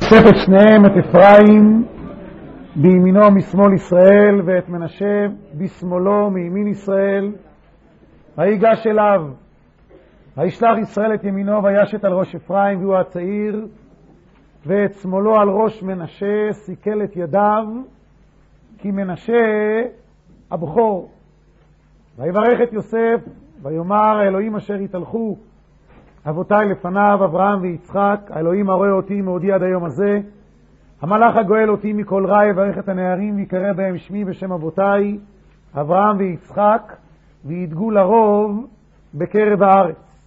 אוסף את שניהם, את אפרים בימינו משמאל ישראל ואת מנשה בשמאלו מימין ישראל. ויגש אליו, וישלח ישראל את ימינו וישת על ראש אפרים והוא הצעיר, ואת שמאלו על ראש מנשה, סיכל את ידיו, כי מנשה הבכור. ויברך את יוסף ויאמר, האלוהים אשר התהלכו אבותיי לפניו, אברהם ויצחק, האלוהים הרואה אותי מעודי עד היום הזה, המלאך הגואל אותי מכל רע, יברך את הנערים ויקרא בהם שמי בשם אבותיי אברהם ויצחק, וידגו לרוב בקרב הארץ.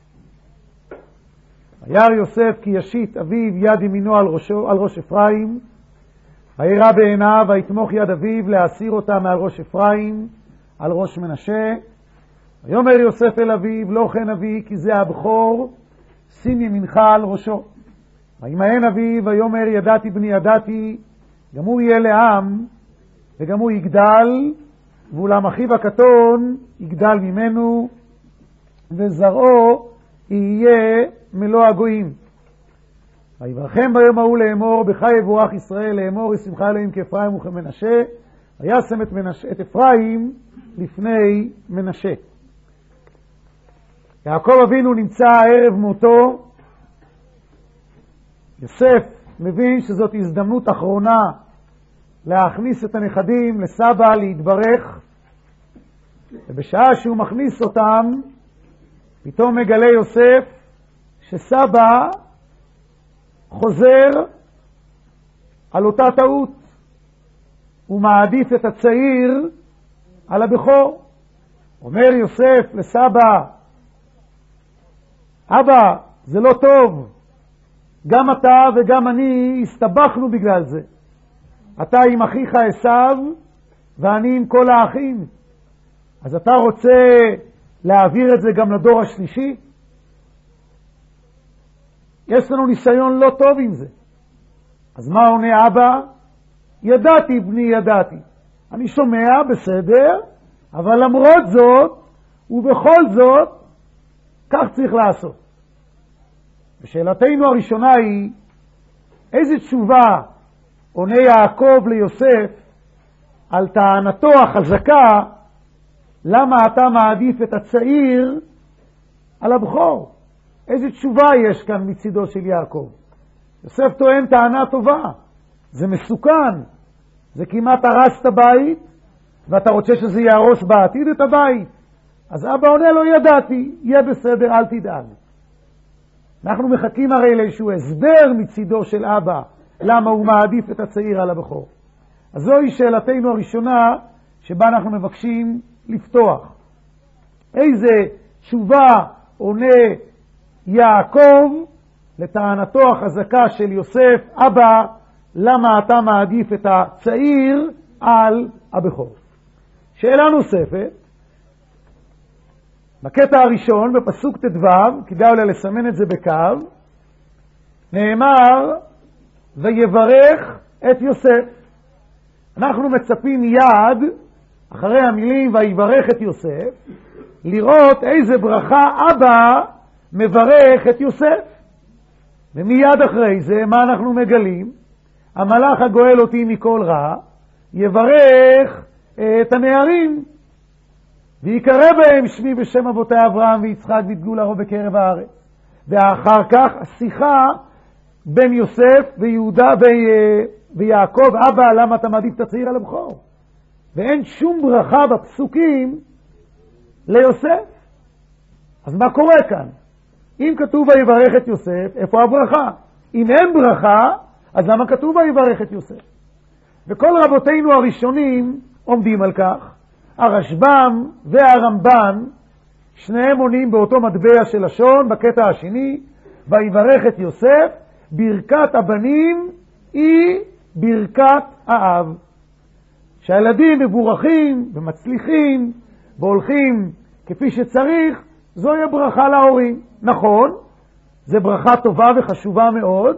וירא יוסף כי ישית אביו יד ימינו על ראש אפרים, וירא בעיניו, ויתמוך יד אביו להסיר אותה מעל ראש אפרים על ראש מנשה. ויאמר יוסף אל אביו, לא כן אבי, כי זה הבכור, שים ימינך על ראשו. וימאן אביו, ויאמר ידעתי בני ידעתי, גם הוא יהיה לעם וגם הוא יגדל, ואולם אחיו הקטון יגדל ממנו, וזרעו יהיה מלוא הגויים. ויברכם ביום ההוא לאמור, בך יבורך ישראל, לאמור ישמחה אלוהים כאפרים וכמנשה, וישם את אפרים לפני מנשה. יעקב אבינו נמצא ערב מותו. יוסף מבין שזאת הזדמנות אחרונה להכניס את הנכדים לסבא להתברך, ובשעה שהוא מכניס אותם, פתאום מגלה יוסף שסבא חוזר על אותה טעות. הוא מעדיף את הצעיר על הבכור. אומר יוסף לסבא, אבא, זה לא טוב, גם אתה וגם אני הסתבכנו בגלל זה. אתה עם אחיך עשיו ואני עם כל האחים, אז אתה רוצה להעביר את זה גם לדור השלישי? יש לנו ניסיון לא טוב עם זה. אז מה עונה אבא? ידעתי בני ידעתי, אני שומע בסדר, אבל למרות זאת ובכל זאת כך צריך לעשות. ושאלתנו הראשונה היא, איזה תשובה עונה יעקב ליוסף על טענתו החזקה, למה אתה מעדיף את הצעיר על הבכור? איזה תשובה יש כאן מצידו של יעקב? יוסף טוען טענה טובה, זה מסוכן, זה כמעט הרס את הבית, ואתה רוצה שזה יהרוס בעתיד את הבית. אז אבא עונה לו, ידעתי, יהיה בסדר, אל תדאג. אנחנו מחכים הרי לאיזשהו הסבר מצידו של אבא, למה הוא מעדיף את הצעיר על הבכור. אז זוהי שאלתנו הראשונה שבה אנחנו מבקשים לפתוח. איזה תשובה עונה יעקב לטענתו החזקה של יוסף, אבא, למה אתה מעדיף את הצעיר על הבכור? שאלה נוספת, בקטע הראשון, בפסוק ט"ו, כדאי אולי לסמן את זה בקו, נאמר, ויברך את יוסף. אנחנו מצפים מיד, אחרי המילים ויברך את יוסף, לראות איזה ברכה אבא מברך את יוסף. ומיד אחרי זה, מה אנחנו מגלים? המלאך הגואל אותי מכל רע, יברך את הנערים, ויקרא בהם שמי בשם אבותי אברהם ויצחק, וידגו לרוב בקרב הארץ. ואחר כך השיחה בין יוסף ויהודה ויעקב, אבא, למה אתה מעדיף את הצעיר על הבכור? ואין שום ברכה בפסוקים ליוסף. אז מה קורה כאן? אם כתוב ויברך את יוסף, איפה הברכה? אם אין ברכה, אז למה כתוב ויברך את יוסף? וכל רבותינו הראשונים עומדים על כך. הרשב"ם והרמב"ן, שניהם עונים באותו מטבע של לשון, בקטע השני, ויברך את יוסף, ברכת הבנים היא ברכת האב. שהילדים מבורכים ומצליחים והולכים כפי שצריך, זוהי ברכה להורים. נכון, זה ברכה טובה וחשובה מאוד,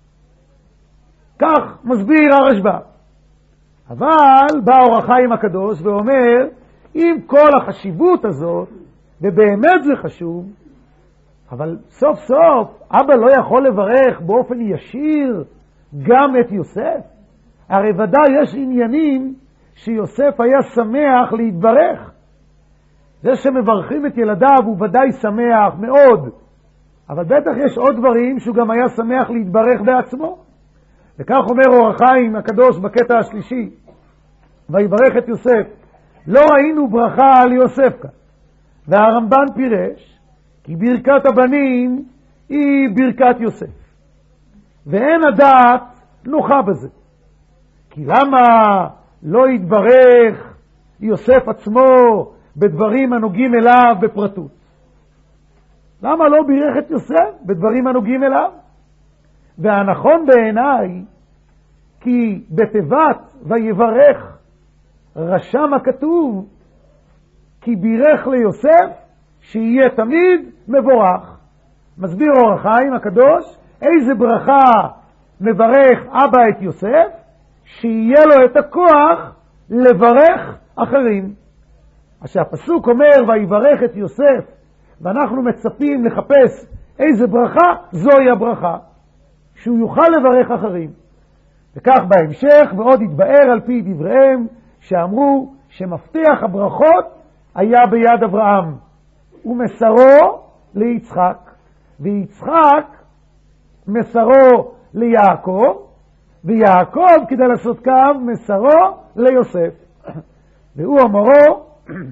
כך מסביר הרשב"ם. אבל בא אור החיים הקדוש ואומר, עם כל החשיבות הזאת, ובאמת זה חשוב, אבל סוף סוף אבא לא יכול לברך באופן ישיר גם את יוסף? הרי ודאי יש עניינים שיוסף היה שמח להתברך. זה שמברכים את ילדיו הוא ודאי שמח מאוד, אבל בטח יש עוד דברים שהוא גם היה שמח להתברך בעצמו. וכך אומר אור החיים הקדוש בקטע השלישי, ויברך את יוסף. לא ראינו ברכה על יוסף כאן. והרמב"ן פירש כי ברכת הבנים היא ברכת יוסף, ואין הדעת נוחה בזה. כי למה לא יתברך יוסף עצמו בדברים הנוגעים אליו בפרטות? למה לא בירך את יוסף בדברים הנוגעים אליו? והנכון בעיניי, כי בתיבת ויברך רשם הכתוב כי בירך ליוסף שיהיה תמיד מבורך. מסביר אור החיים הקדוש איזה ברכה מברך אבא את יוסף, שיהיה לו את הכוח לברך אחרים. עכשיו הפסוק אומר ויברך את יוסף, ואנחנו מצפים לחפש איזה ברכה, זוהי הברכה, שהוא יוכל לברך אחרים. וכך בהמשך, ועוד יתבאר על פי דבריהם שאמרו שמפתח הברכות היה ביד אברהם ומסרו ליצחק, ויצחק מסרו ליעקב, ויעקב כדי לעשות קו מסרו ליוסף. והוא אמרו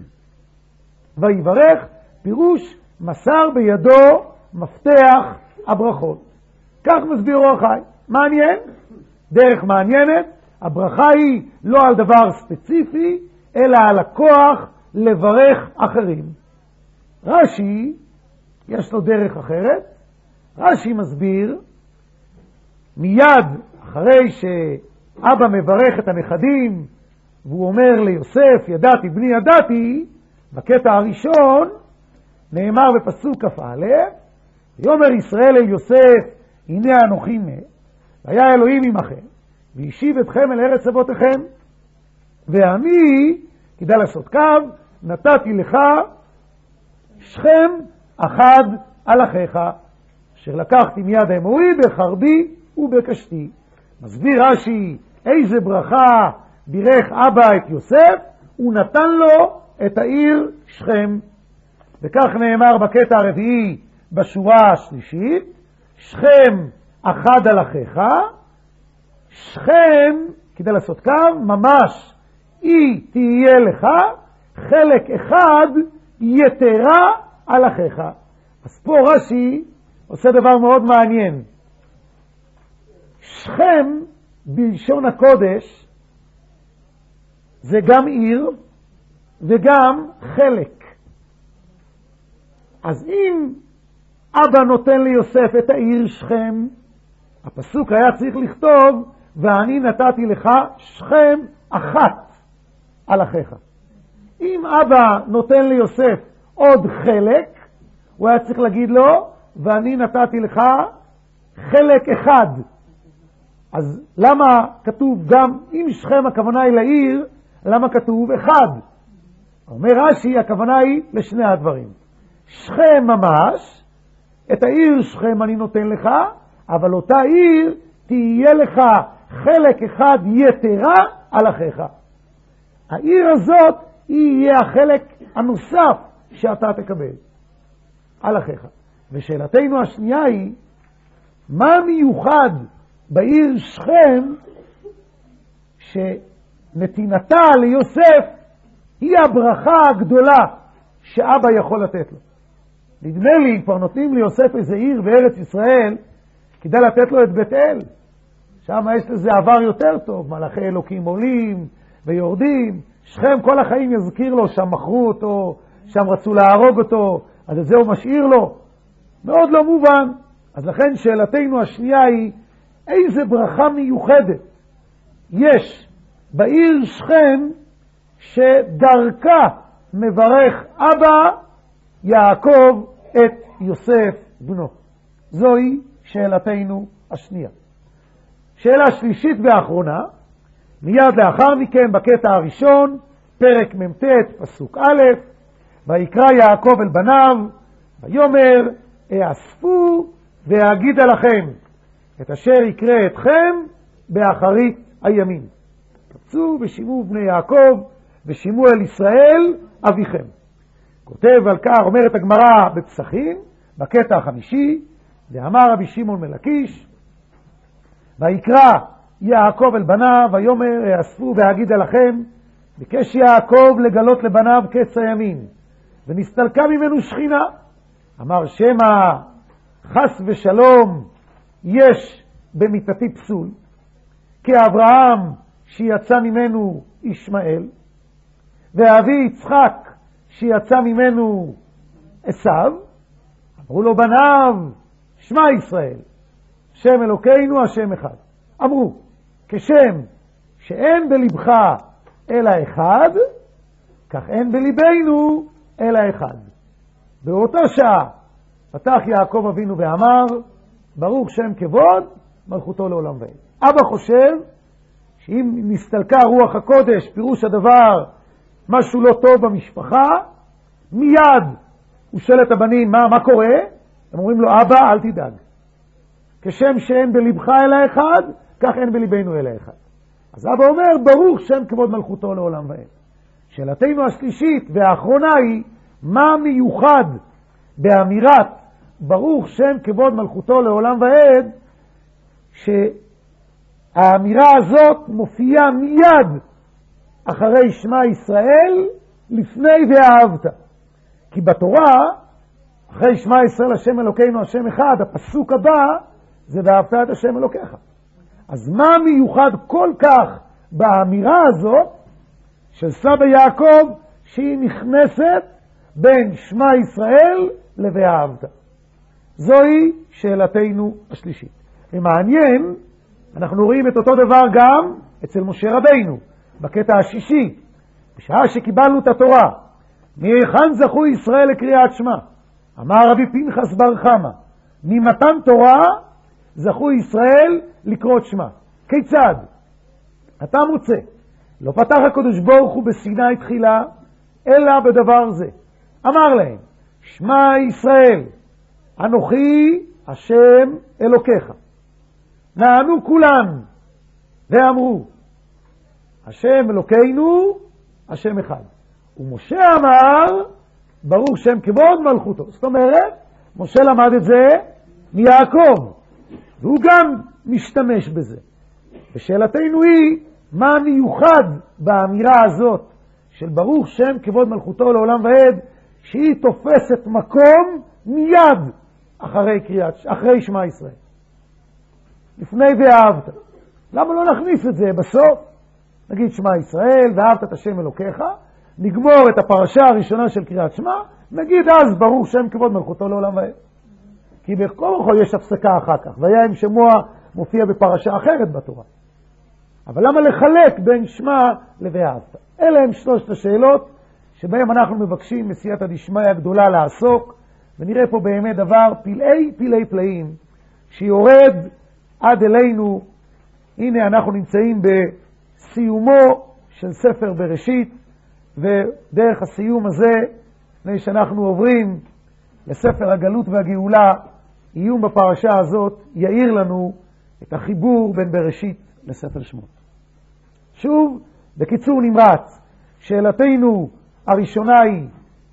ויברך, פירוש מסר בידו מפתח הברכות. כך מסביר אור החיים. מעניין, דרך מעניינת. הברכה היא לא על דבר ספציפי, אלא על הכוח לברך אחרים. רש"י, יש לו דרך אחרת. רש"י מסביר, מיד אחרי שאבא מברך את הנכדים, והוא אומר ליוסף, ידעתי בני ידעתי, בקטע הראשון, נאמר בפסוק כ"א, ויאמר ישראל אל יוסף, הנה אנוכי מת, והיה אלוהים עמכם, וישיב אתכם אל ארץ אבותיכם, ואני, כדאי לעשות קו, נתתי לך שכם אחד על אחיך, אשר לקחתי מיד אמורי בחרבי ובקשתי. מסביר רש"י איזה ברכה בירך אבא את יוסף, הוא נתן לו את העיר שכם. וכך נאמר בקטע הרביעי בשורה השלישית, שכם אחד על אחיך, שכם, כדי לעשות קו, ממש היא תהיה לך חלק אחד יתרה על אחיך. אז פה רש"י עושה דבר מאוד מעניין. שכם בלשון הקודש זה גם עיר וגם חלק. אז אם אבא נותן ליוסף את העיר שכם, הפסוק היה צריך לכתוב ואני נתתי לך שכם אחת על אחיך. אם אבא נותן ליוסף עוד חלק, הוא היה צריך להגיד לו ואני נתתי לך חלק אחד. אז למה כתוב גם, אם שכם הכוונה היא לעיר, למה כתוב אחד? אומר רש"י, הכוונה היא לשני הדברים. שכם ממש, את העיר שכם אני נותן לך, אבל אותה עיר תהיה לך חלק אחד יתרה על אחיך. העיר הזאת היא יהיה החלק הנוסף שאתה תקבל על אחיך. ושאלתנו השנייה היא, מה מיוחד בעיר שכם שנתינתה ליוסף היא הברכה הגדולה שאבא יכול לתת לו? נדמה לי, כבר נותנים ליוסף איזה עיר בארץ ישראל, כדאי לתת לו את בית אל. שם יש לזה עבר יותר טוב, מלאכי אלוקים עולים ויורדים. שכם כל החיים יזכיר לו, שם מכרו אותו, שם רצו להרוג אותו, אז את זה הוא משאיר לו. מאוד לא מובן. אז לכן שאלתנו השנייה היא, איזה ברכה מיוחדת יש בעיר שכם שדרכה מברך אבא יעקב את יוסף בנו? זוהי שאלתנו השנייה. שאלה שלישית ואחרונה, מיד לאחר מכן בקטע הראשון, פרק מ"ט פסוק א', ויקרא יעקב אל בניו, ויאמר, אאספו ואגידה לכם, את אשר יקרה אתכם באחרית הימים. קבצו ושימו בני יעקב ושימו אל ישראל אביכם. כותב על כך, אומרת הגמרא בפסחים, בקטע החמישי, ואמר רבי שמעון מלקיש, ויקרא יעקב אל בניו, ויאמר אספו והגיד לכם, ביקש יעקב לגלות לבניו קץ הימים, ונסתלקה ממנו שכינה. אמר שמא חס ושלום יש במיתתי פסול, כאברהם שיצא ממנו ישמעאל, ואבי יצחק שיצא ממנו עשיו. אמרו לו בניו, שמע ישראל, שם אלוקינו השם אחד. אמרו, כשם שאין בלבך אלא אחד, כך אין בליבנו אלא אחד. באותה שעה פתח יעקב אבינו ואמר, ברוך שם כבוד מלכותו לעולם ועד. אבא חושב שאם נסתלקה רוח הקודש, פירוש הדבר משהו לא טוב במשפחה, מיד הוא שואל את הבנים, מה קורה? הם אומרים לו, אבא, אל תדאג. כשם שאין בלבך אלא אחד, כך אין בליבנו אלא אחד. אז אבא אומר, ברוך שם כבוד מלכותו לעולם ועד. שאלתנו השלישית והאחרונה היא, מה מיוחד באמירת ברוך שם כבוד מלכותו לעולם ועד, שהאמירה הזאת מופיעה מיד אחרי שמע ישראל, לפני ואהבת. כי בתורה, אחרי שמע ישראל השם אלוקינו השם אחד, הפסוק הבא זה ואהבת את השם אלוקיך. אז מה מיוחד כל כך באמירה הזאת של סבא יעקב, שהיא נכנסת בין שמע ישראל ל"ואהבת"? זוהי שאלתנו השלישית. ומעניין, אנחנו רואים את אותו דבר גם אצל משה רבינו, בקטע השישי, בשעה שקיבלנו את התורה, מהיכן זכו ישראל לקריאת שמע? אמר רבי פנחס בר חמא, ממתן תורה זכו ישראל לקרוא שמע. כיצד? אתה מוצא, לא פתח הקדוש ברוך הוא בסיני תחילה, אלא בדבר זה. אמר להם, שמע ישראל, אנוכי השם אלוקיך. נענו כולם ואמרו, השם אלוקינו, השם אחד. ומשה אמר, ברוך שם כבוד מלכותו. זאת אומרת, משה למד את זה מיעקב, והוא גם משתמש בזה. ושאלתנו היא, מה מיוחד באמירה הזאת של ברוך שם כבוד מלכותו לעולם ועד, שהיא תופסת מקום מיד אחרי שמע ישראל. לפני ואהבת. למה לא נכניס את זה בסוף? נגיד שמע ישראל ואהבת את השם אלוקיך, נגמור את הפרשה הראשונה של קריאת שמע, נגיד אז ברוך שם כבוד מלכותו לעולם ועד. כי בכל זאת יש הפסקה אחר כך, והיה עם שמוע מופיע בפרשה אחרת בתורה. אבל למה לחלק בין שמע ל"ואהבת"? אלה הם שלושת השאלות שבהם אנחנו מבקשים מסייעתא דשמיא הגדולה לעסוק, ונראה פה באמת דבר פלאי פלאים שיורד עד אלינו. הנה אנחנו נמצאים בסיומו של ספר בראשית, ודרך הסיום הזה, לפני שאנחנו עוברים לספר הגלות והגאולה, עיון בפרשה הזאת יאיר לנו את החיבור בין בראשית לספר שמות. שוב, בקיצור נמרץ, שאלתנו הראשונה היא,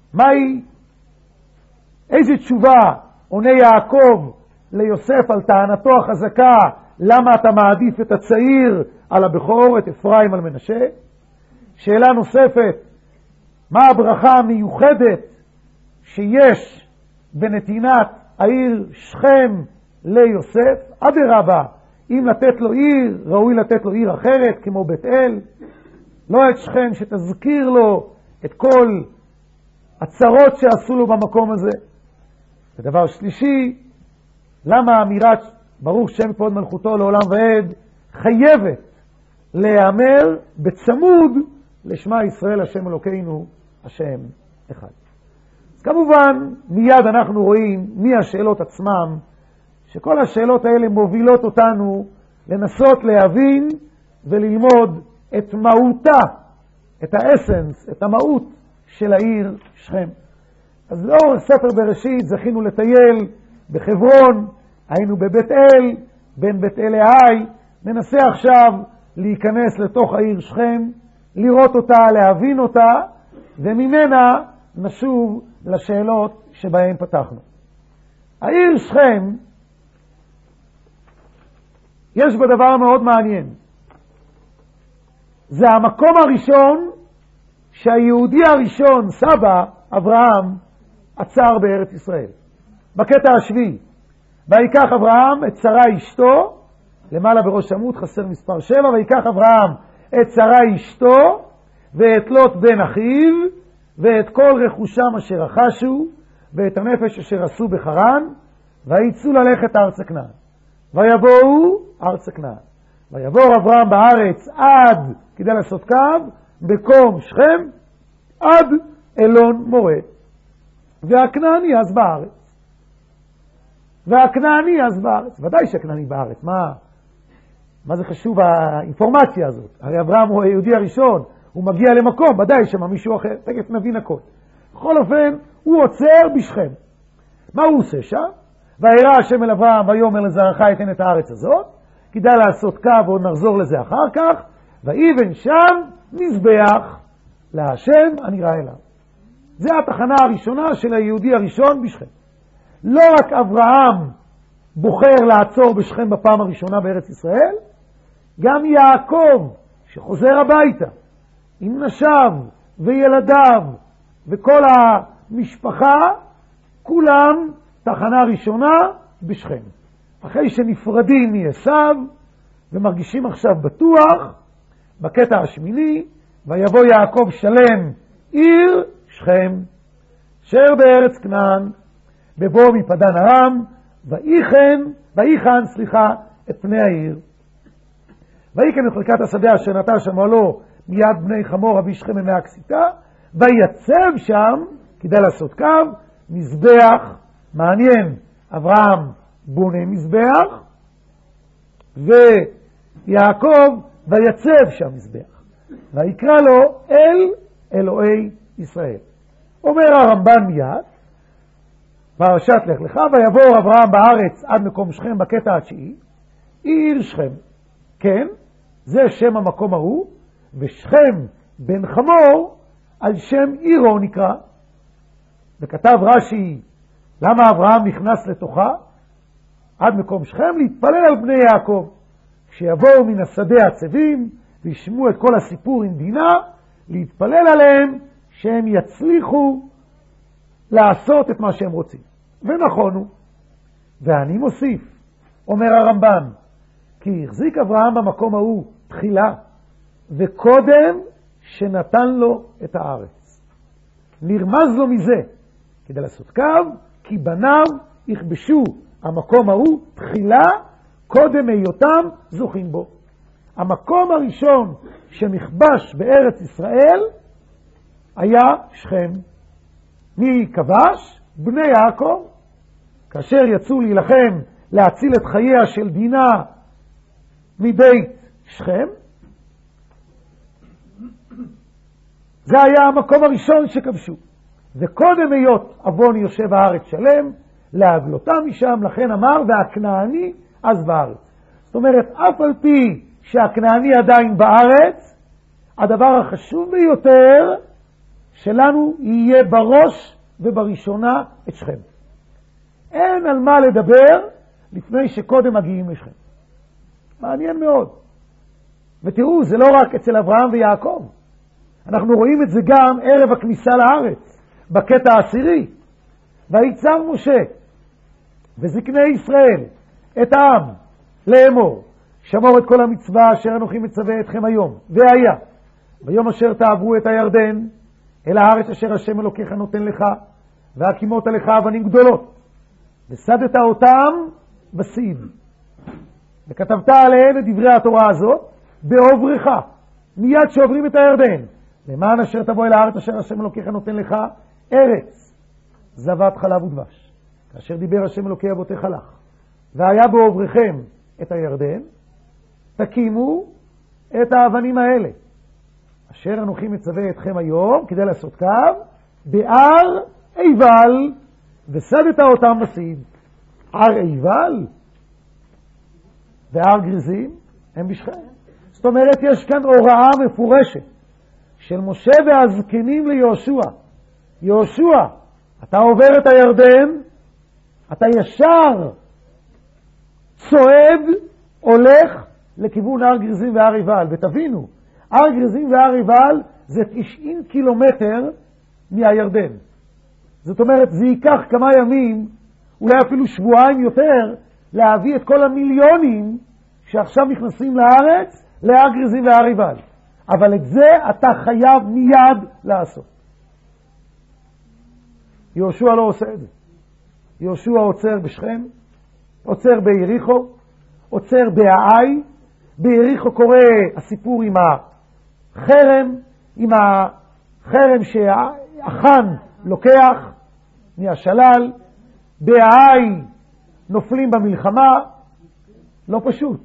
איזה תשובה עונה יעקב ליוסף על טענתו החזקה, למה אתה מעדיף את הצעיר על הבכור, את אפרים על מנשה? שאלה נוספת, מה הברכה המיוחדת שיש בנתינת העיר שכם ליוסף? אדרבה, אם לתת לו עיר, ראוי לתת לו עיר אחרת, כמו בית אל, לא את שכם שתזכיר לו את כל הצרות שעשו לו במקום הזה. ודבר שלישי, למה אמירת ברוך שם כבוד מלכותו לעולם ועד חייבת להיאמר בצמוד לשמע ישראל השם אלוקינו השם אחד. אז כמובן מיד אנחנו רואים מהשאלות עצמם, שכל השאלות האלה מובילות אותנו לנסות להבין וללמוד את מהותה, את האסנס, את המהות של העיר שכם. אז לאור ספר בראשית זכינו לטייל בחברון, היינו בבית אל, בין בית אל להי, ננסה עכשיו להיכנס לתוך העיר שכם, לראות אותה, להבין אותה, וממנה נשוב לשאלות שבהן פתחנו. העיר שכם, יש בה דבר מאוד מעניין. זה המקום הראשון שהיהודי הראשון, סבא, אברהם, עצר בארץ ישראל. בקטע השביעי, ויקח אברהם את שרה אשתו, למעלה בראש עמוד חסר מספר 7, ויקח אברהם את שרה אשתו, ואת לוט בן אחיו, ואת כל רכושם אשר רכשו, ואת הנפש אשר עשו בחרן, ויצאו ללכת ארץ כנען. ויבואו ארץ כנען. ויבור אברהם בארץ עד, כדי לעשות קו, בקום שכם, עד אלון מורד. והכנעני אז בארץ. והכנעני אז בארץ. ודאי שהכנעני בארץ. מה זה חשוב האינפורמציה הזאת? הרי אברהם הוא היהודי הראשון. הוא מגיע למקום, ודאי שמה מישהו אחר. תכף נבין הכל. בכל אופן, הוא עוצר בשכם. מה הוא עושה שם? וירא השם אל אברהם ויאמר לזרעך אתן את הארץ הזאת. כדאי לעשות קו, עוד נחזור לזה אחר כך. ויבן שם מזבח להשם הנראה אליו. זה התחנה הראשונה של היהודי הראשון בשכם. לא רק אברהם בוחר לעצור בשכם בפעם הראשונה בארץ ישראל, גם יעקב שחוזר הביתה עם נשיו וילדיו וכל המשפחה, כולם תחנה ראשונה בשכם. אחרי שנפרדים מעשיו ומרגישים עכשיו בטוח, בקטע השמיני, ויבוא יעקב שלם עיר שכם, אשר בארץ כנען, בבוא מפדן ארם, ויחן את פני העיר. ויקם את חלקת השדה אשר נטע שמה לו מיד בני חמור אבי שכם ממאה כסיתה, ויצב שם, כדי לעשות קו, מזבח. מעניין, אברהם בונה מזבח, ויעקב ויצב שם מזבח, ויקרא לו אל אלוהי ישראל. אומר הרמב"ן מיד, פרשת לך לך, ויבור אברהם בארץ עד מקום שכם בקטע התשיעי, עיר שכם. כן, זה שם המקום ההוא, ושכם בן חמור על שם עירו נקרא. וכתב רש"י, למה אברהם נכנס לתוכה? עד מקום שכם להתפלל על בני יעקב. כשיבואו מן השדה הצבים וישמעו את כל הסיפור עם דינה, להתפלל עליהם שהם יצליחו לעשות את מה שהם רוצים. ונכון הוא. ואני מוסיף, אומר הרמב"ן, כי החזיק אברהם במקום ההוא תחילה, וקודם שנתן לו את הארץ. נרמז לו מזה, כדי לעשות קו, כי בניו יכבשו המקום ההוא תחילה, קודם היותם זוכים בו. המקום הראשון שנכבש בארץ ישראל היה שכם. מי כבש? בני יעקב. כאשר יצאו להילחם להציל את חייה של דינה מבית שכם, זה היה המקום הראשון שכבשו. וקודם היות אבון יושב הארץ שלם, להגלותה משם, לכן אמר, והכנעני אז בארץ. זאת אומרת, אף על פי שהכנעני עדיין בארץ, הדבר החשוב ביותר שלנו יהיה בראש ובראשונה את שכם. אין על מה לדבר לפני שקודם מגיעים לשכם. מעניין מאוד. ותראו, זה לא רק אצל אברהם ויעקב. אנחנו רואים את זה גם ערב הכניסה לארץ, בקטע העשירי. ויצר משה וזקני ישראל את העם לאמור, שמור את כל המצווה אשר אנוכי מצווה אתכם היום. והיה, ביום אשר תעברו את הירדן, אל הארץ אשר השם אלוקיך נותן לך, והקימות עליך אבנים גדולות, וסדת אותם בסיד. וכתבת עליהם את דברי התורה הזאת, בעוברך, מיד שעוברים את הירדן, למען אשר תבוא אל הארץ אשר השם אלוקיך נותן לך, ארץ זבת חלב ודבש. כאשר דיבר השם אלוקי אבותיך לך, והיה בעוברכם את הירדן, תקימו את האבנים האלה, אשר אנוכי מצווה אתכם היום, כדי לעשות קו, בהר עיבל, וסדת אותם בסיד. הר עיבל? והר גריזים הם בשכם. זאת אומרת, יש כאן הוראה מפורשת של משה והזקנים ליהושע. יהושע, אתה עובר את הירדן, אתה ישר צועד, הולך לכיוון הר גריזים והר עיבל. ותבינו, הר גריזים והר עיבל זה 90 קילומטר מהירדן. זאת אומרת, זה ייקח כמה ימים, אולי אפילו שבועיים יותר, להביא את כל המיליונים שעכשיו נכנסים לארץ, להר גריזים והר עיבל. אבל את זה אתה חייב מיד לעשות. יהושע לא עושה את זה. יהושע עוצר בשכם, עוצר ביריחו, עוצר בהאי. ביריחו קורה הסיפור עם החרם, עם החרם שהחן לוקח מהשלל. בהאי נופלים במלחמה, לא פשוט.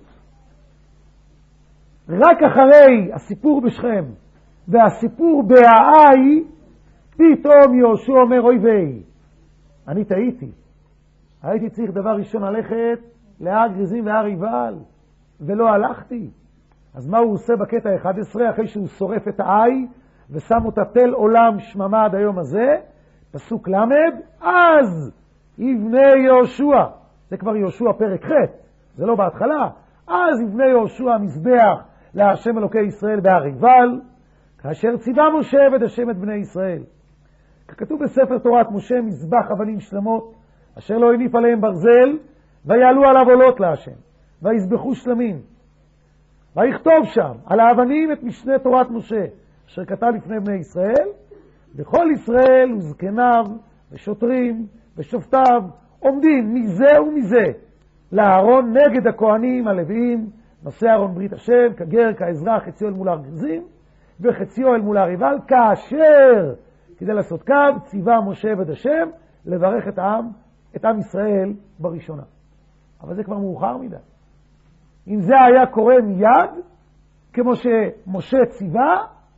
רק אחרי הסיפור בשכם והסיפור בהאי, פתאום יהושע אומר, אוי ויי, אני טעיתי. הייתי צריך דבר ראשון ללכת להר גריזים והר עיבל, ולא הלכתי. אז מה הוא עושה בקטע 11, אחרי שהוא שורף את האי, ושם אותה תל עולם שממה עד היום הזה, פסוק למד, אז יבנה יהושע, זה כבר יהושע פרק ח', זה לא בהתחלה, אז יבנה יהושע מזבח להשם אלוקי ישראל בהר עיבל, כאשר ציווה משה עבד השם את בני ישראל. ככתוב בספר תורת משה, מזבח אבנים שלמות, אשר לא הניף עליהם ברזל, ויעלו עליו עולות להשם, ויזבחו שלמים. ויכתוב שם על האבנים את משנה תורת משה, אשר כתב לפני בני ישראל, בכל ישראל וזקניו ושוטרים ושופטיו עומדים מזה ומזה לארון נגד הכהנים הלוויים, נושא ארון ברית השם, כגר, כאזרח, חציו אל מול הר גריזים, וחציו אל מול הר עיבל, כאשר כדי לעשות קו, ציווה משה עבד השם לברך את עם ישראל בראשונה. אבל זה כבר מאוחר מדי. אם זה היה קורה מיד, כמו שמשה ציווה,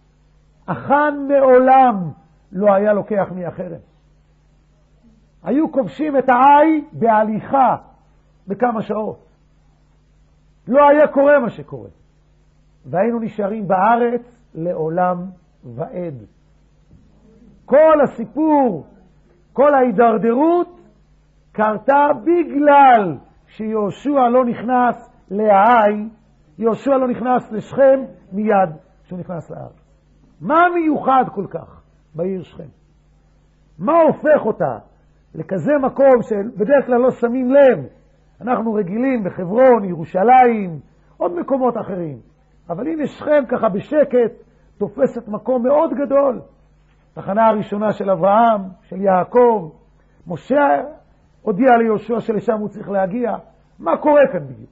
החן מעולם לא היה לוקח מהחרם. היו כובשים את האי בהליכה בכמה שעות. לא היה קורה מה שקורה. והיינו נשארים בארץ לעולם ועד. כל הסיפור, כל ההידרדרות, קרתה בגלל שיהושע לא נכנס להאי, יהושע לא נכנס לשכם מיד כשהוא נכנס לארץ. מה מיוחד כל כך בעיר שכם? מה הופך אותה לכזה מקום שבדרך כלל לא שמים לב? אנחנו רגילים בחברון, ירושלים, עוד מקומות אחרים. אבל הנה שכם ככה בשקט תופסת מקום מאוד גדול. תחנה הראשונה של אברהם, של יעקב, משה הודיע ליהושע שלשם הוא צריך להגיע. מה קורה כאן בדיוק?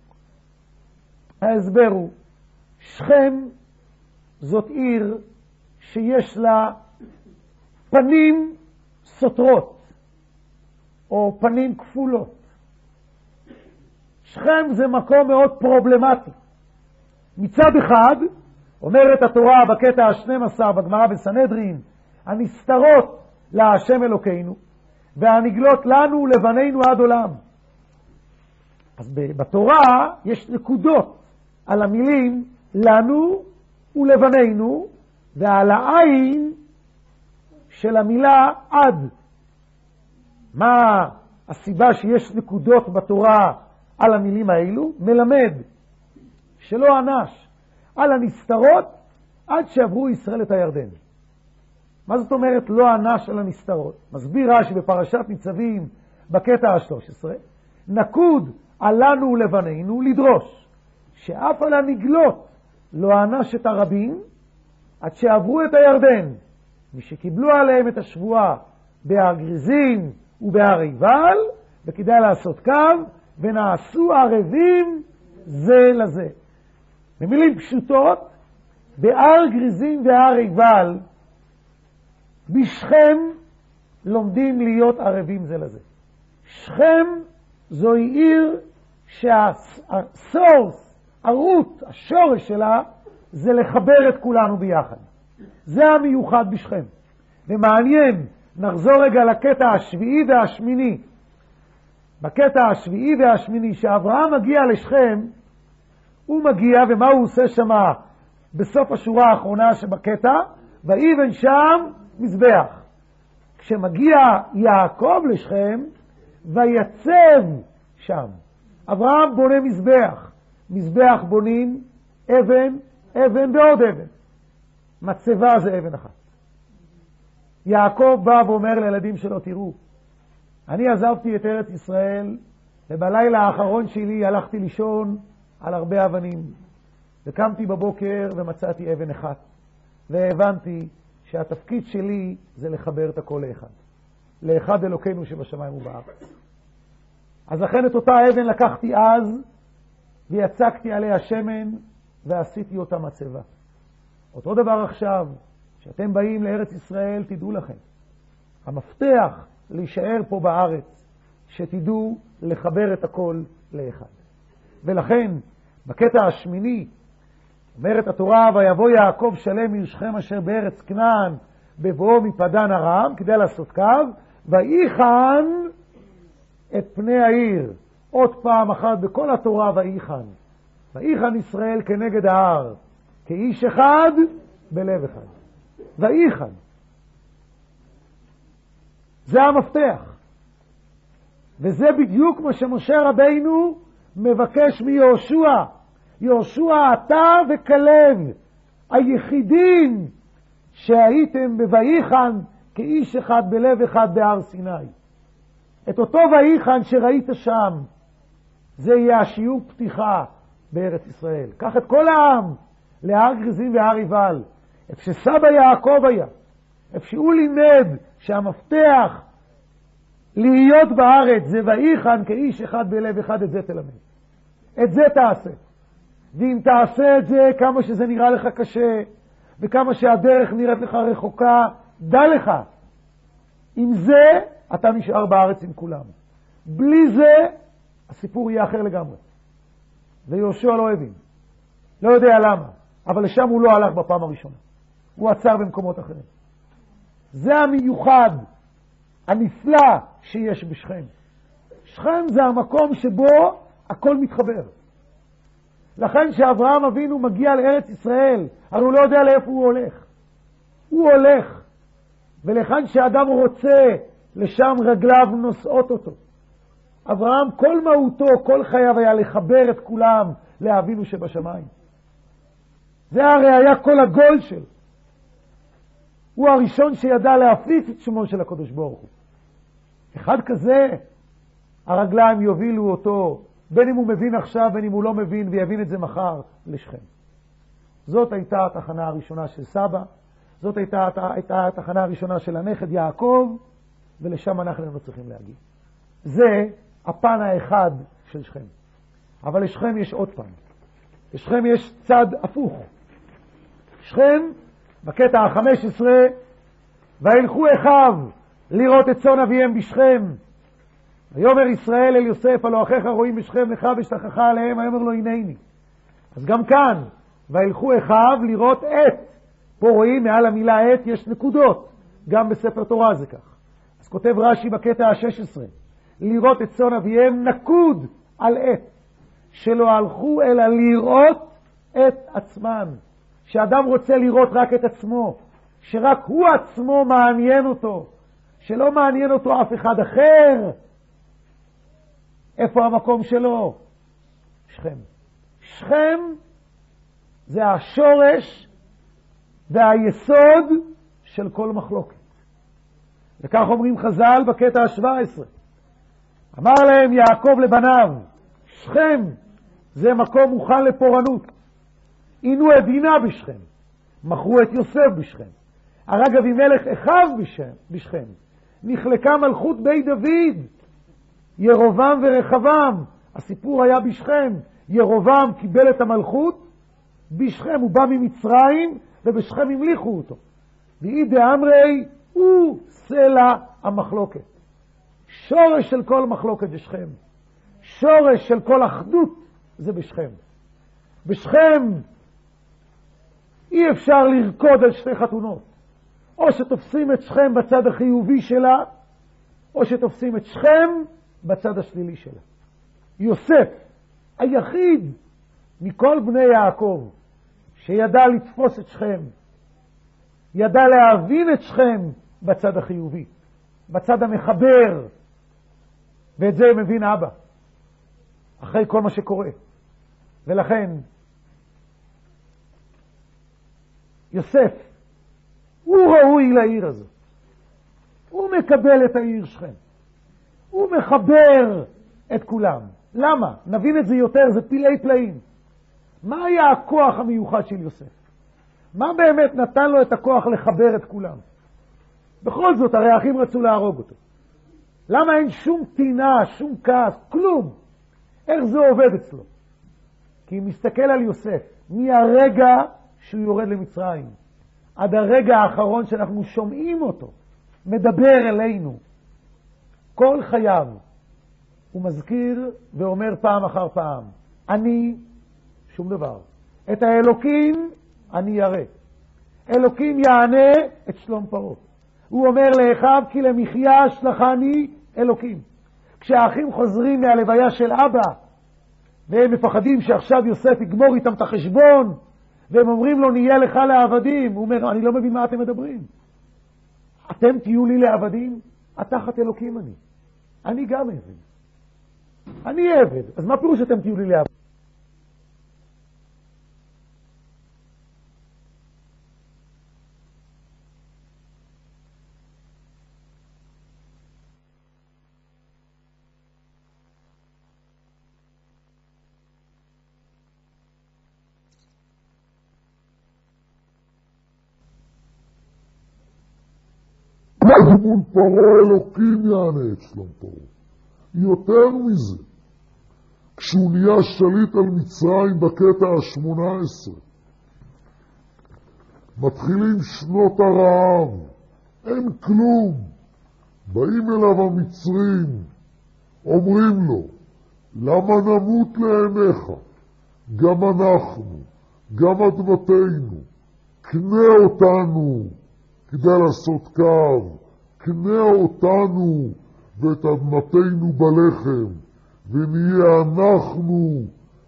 ההסבר הוא, שכם זאת עיר שיש לה פנים סותרות, או פנים כפולות. שכם זה מקום מאוד פרובלמטי. מצד אחד, אומרת התורה בקטע ה-12 בגמרא בסנהדרין, הנסתרות להשם אלוקינו, והנגלות לנו לבנינו עד עולם. אז בתורה יש נקודות על המילים לנו ולבנינו, ועל העין של המילה עד. מה הסיבה שיש נקודות בתורה על המילים האלו? מלמד שלא אנש על הנסתרות עד שעברו ישראל את הירדן. מה זאת אומרת לא אנש על הנסתרות? מסביר רש"י בפרשת ניצבים בקטע ה-13, נקוד על לנו ולבנינו לדרוש שאף על הנגלות לא אנש את הרבים עד שעברו את הירדן, משקיבלו עליהם את השבועה בהר גריזים ובהר עיבל, וכדאי לעשות קו, ונעשו ערבים זה לזה. במילים פשוטות, בהר גריזים והר עיבל, בשכם לומדים להיות ערבים זה לזה. שכם זוהי עיר שהסורס, הרות, השורש שלה, זה לחבר את כולנו ביחד. זה המיוחד בשכם. ומעניין, נחזור רגע לקטע השביעי והשמיני. בקטע השביעי והשמיני, שאברהם מגיע לשכם, הוא מגיע, ומה הוא עושה שם בסוף השורה האחרונה שבקטע? ויבן שם מזבח. כשמגיע יעקב לשכם, ויצב שם. אברהם בונה מזבח. מזבח בונים אבן, אבן ועוד אבן. מצבה זה אבן אחת. יעקב בא ואומר לילדים שלו, תראו, אני עזבתי את ארץ ישראל, ובלילה האחרון שלי הלכתי לישון על הרבה אבנים. וקמתי בבוקר ומצאתי אבן אחת. והבנתי שהתפקיד שלי זה לחבר את הכל לאחד. לאחד אלוקינו שבשמיים ובארץ. אז לכן את אותה אבן לקחתי אז, ויצקתי עליה שמן, ועשיתי אותה מצבה. אותו דבר עכשיו, כשאתם באים לארץ ישראל, תדעו לכם. המפתח להישאר פה בארץ, שתדעו לחבר את הכל לאחד. ולכן, בקטע השמיני, אומרת התורה, ויבוא יעקב שלם משכם אשר בארץ כנען, בבואו מפדן ארם, כדי לעשות קו, ויחן את פני העיר. עוד פעם אחת בכל התורה ויחן. ויחן ישראל כנגד ההר, כאיש אחד בלב אחד. ויחן. זה המפתח. וזה בדיוק מה שמשה רבינו מבקש מיהושע. יהושע, אתה וכלב, היחידים שהייתם בויחן כאיש אחד בלב אחד בהר סיני. את אותו ויחן שראית שם, זה יהיה השיעור פתיחה בארץ ישראל. קח את כל העם להר גריזים והר עיבל, איפה שסבא יעקב היה, איפה שהוא לימד שהמפתח להיות בארץ זה ויחן כאיש אחד בלב אחד, את זה תלמד. את זה תעשה. ואם תעשה את זה, כמה שזה נראה לך קשה, וכמה שהדרך נראית לך רחוקה, דע לך, עם זה אתה נשאר בארץ עם כולם. בלי זה, הסיפור יהיה אחר לגמרי. ויהושע לא הבין. לא יודע למה, אבל לשם הוא לא הלך בפעם הראשונה. הוא עצר במקומות אחרים. זה המיוחד, הנפלא שיש בשכם. שכם זה המקום שבו הכל מתחבר. לכן שאברהם אבינו מגיע לארץ ישראל, הרי הוא לא יודע לאיפה הוא הולך. הוא הולך. ולכן שאדם רוצה, לשם רגליו נושאות אותו. אברהם כל מהותו, כל חייו היה לחבר את כולם לאבינו שבשמיים. זה הרי היה כל הגול שלו. הוא הראשון שידע להפיץ את שמו של הקדוש ברוך הוא. אחד כזה, הרגליים יובילו אותו, בין אם הוא מבין עכשיו, בין אם הוא לא מבין, ויבין את זה מחר, לשכם. זאת הייתה התחנה הראשונה של סבא, זאת הייתה התחנה הראשונה של הנכד יעקב, ולשם אנחנו לא צריכים להגיע. זה הפן האחד של שכם. אבל לשכם יש עוד פן. לשכם יש צד הפוך. שכם, בקטע ה-15, וילכו אחיו לראות את צאן אביהם בשכם. ויאמר ישראל אל יוסף, הלא אחיך רואים בשכם לך ושתכך עליהם, ויאמר לו הנני. אז גם כאן, וילכו אחיו לראות את. פה רואים מעל המילה את יש נקודות. גם בספר תורה זה כך. אז כותב רש"י בקטע ה-16, לראות את צאן אביהם נקוד על את. שלא הלכו אלא לראות את עצמם. שאדם רוצה לראות רק את עצמו. שרק הוא עצמו מעניין אותו. שלא מעניין אותו אף אחד אחר. איפה המקום שלו? שכם. שכם זה השורש והיסוד של כל מחלוקת. וכך אומרים חז"ל בקטע ה-17. אמר להם יעקב לבניו, שכם זה מקום מוכן לפורענות. עינו את דינה בשכם. מכרו את יוסף בשכם. הרג אבימלך אחיו בשכם. נחלקה מלכות בית דוד. ירובעם ורחבעם. הסיפור היה בשכם. ירובעם קיבל את המלכות בשכם. הוא בא ממצרים ובשכם המליכו אותו. ואי דאמרי הוא סלע המחלוקת. שורש של כל מחלוקת זה שכם. שורש של כל אחדות זה בשכם. בשכם אי אפשר לרקוד על שתי חתונות. או שתופסים את שכם בצד החיובי שלה, או שתופסים את שכם בצד השלילי שלה. יוסף, היחיד מכל בני יעקב, שידע לתפוס את שכם, ידע להבין את שכם בצד החיובי, בצד המחבר, ואת זה מבין אבא, אחרי כל מה שקורה. ולכן, יוסף, הוא ראוי לעיר הזאת. הוא מקבל את העיר שכם. הוא מחבר את כולם. למה? נבין את זה יותר, זה פלאי פלאים. מה היה הכוח המיוחד של יוסף? מה באמת נתן לו את הכוח לחבר את כולם? בכל זאת, הרי האחים רצו להרוג אותו. למה אין שום טינה, שום כעס, כלום? איך זה עובד אצלו? כי אם מסתכל על יוסף, מהרגע שהוא יורד למצרים, עד הרגע האחרון שאנחנו שומעים אותו, מדבר אלינו, כל חייו, הוא מזכיר ואומר פעם אחר פעם, אני, שום דבר. את האלוקים אני ירא. אלוקים יענה את שלום פרעה. הוא אומר לאחיו, כי למחיה שלחני אלוקים. כשהאחים חוזרים מהלוויה של אבא, והם מפחדים שעכשיו יוסף יגמור איתם את החשבון, והם אומרים לו, נהיה לך לעבדים. הוא אומר, אני לא מבין מה אתם מדברים. אתם תהיו לי לעבדים? התחת אלוקים אני. אני גם עבד. אני עבד. אז מה פירוש שאתם תהיו לי לעבדים? מול פרעה אלוקים יענה את שלום פרעה. יותר מזה, כשהוא נהיה שליט על מצרים בקטע ה-18, מתחילים שנות הרעב, אין כלום. באים אליו המצרים, אומרים לו, למה נמות לעיניך? גם אנחנו, גם אדמתנו, קנה אותנו כדי לעשות קו, קנה אותנו ואת אדמתנו בלחם, ונהיה אנחנו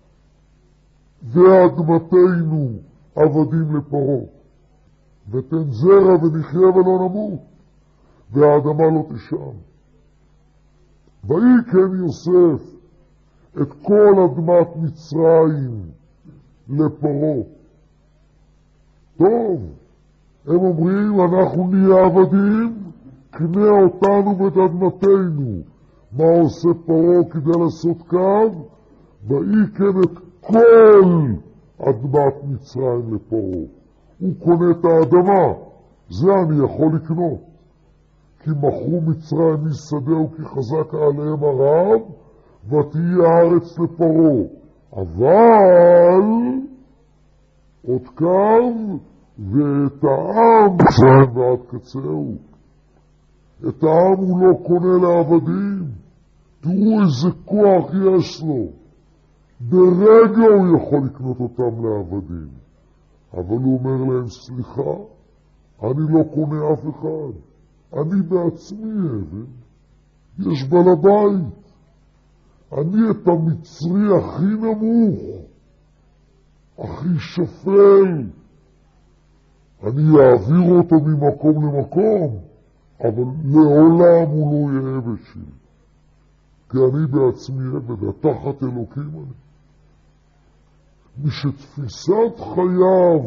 ואדמתנו עבדים לפרעה. ותן זרע ונחיה ולא נמות, והאדמה לא תשם. ויקם יוסף את כל אדמת מצרים לפרעה. טוב, הם אומרים, אנחנו נהיה עבדים, קנה אותנו ואת אדמתנו. מה עושה פרעה כדי לעשות קו? ויקם את כל אדמת מצרים לפרעה. הוא קונה את האדמה, זה אני יכול לקנות. כי מכרו מצרים משדהו כי חזק עליהם הרעב, ותהיה הארץ לפרעה. אבל עוד קו, ואת העם מצרים ועד קצהו. את העם הוא לא קונה לעבדים. תראו איזה כוח יש לו. ברגע הוא יכול לקנות אותם לעבדים. אבל הוא אומר להם, סליחה, אני לא קונה אף אחד. אני בעצמי עבד. יש בעל הבית. אני את המצרי הכי נמוך, הכי שפל. אני אעביר אותו ממקום למקום, אבל לעולם הוא לא יהיה עבד שלי. כי אני בעצמי עבד, התחת אלוקים אני. משתפיסת חייו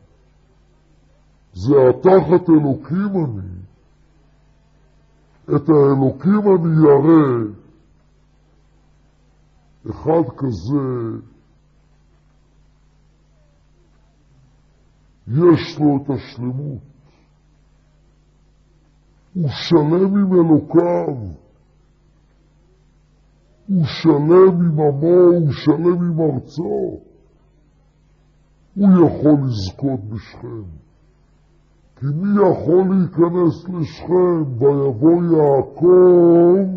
זה התחת אלוקים אני, את האלוקים אני ירא, אחד כזה יש לו את השלמות. הוא שלם עם אלוקיו, הוא שלם עם עמו, הוא שלם עם ארצו. הוא יכול לזכות בשכם. כי מי יכול להיכנס לשכם? ויבוא יעקב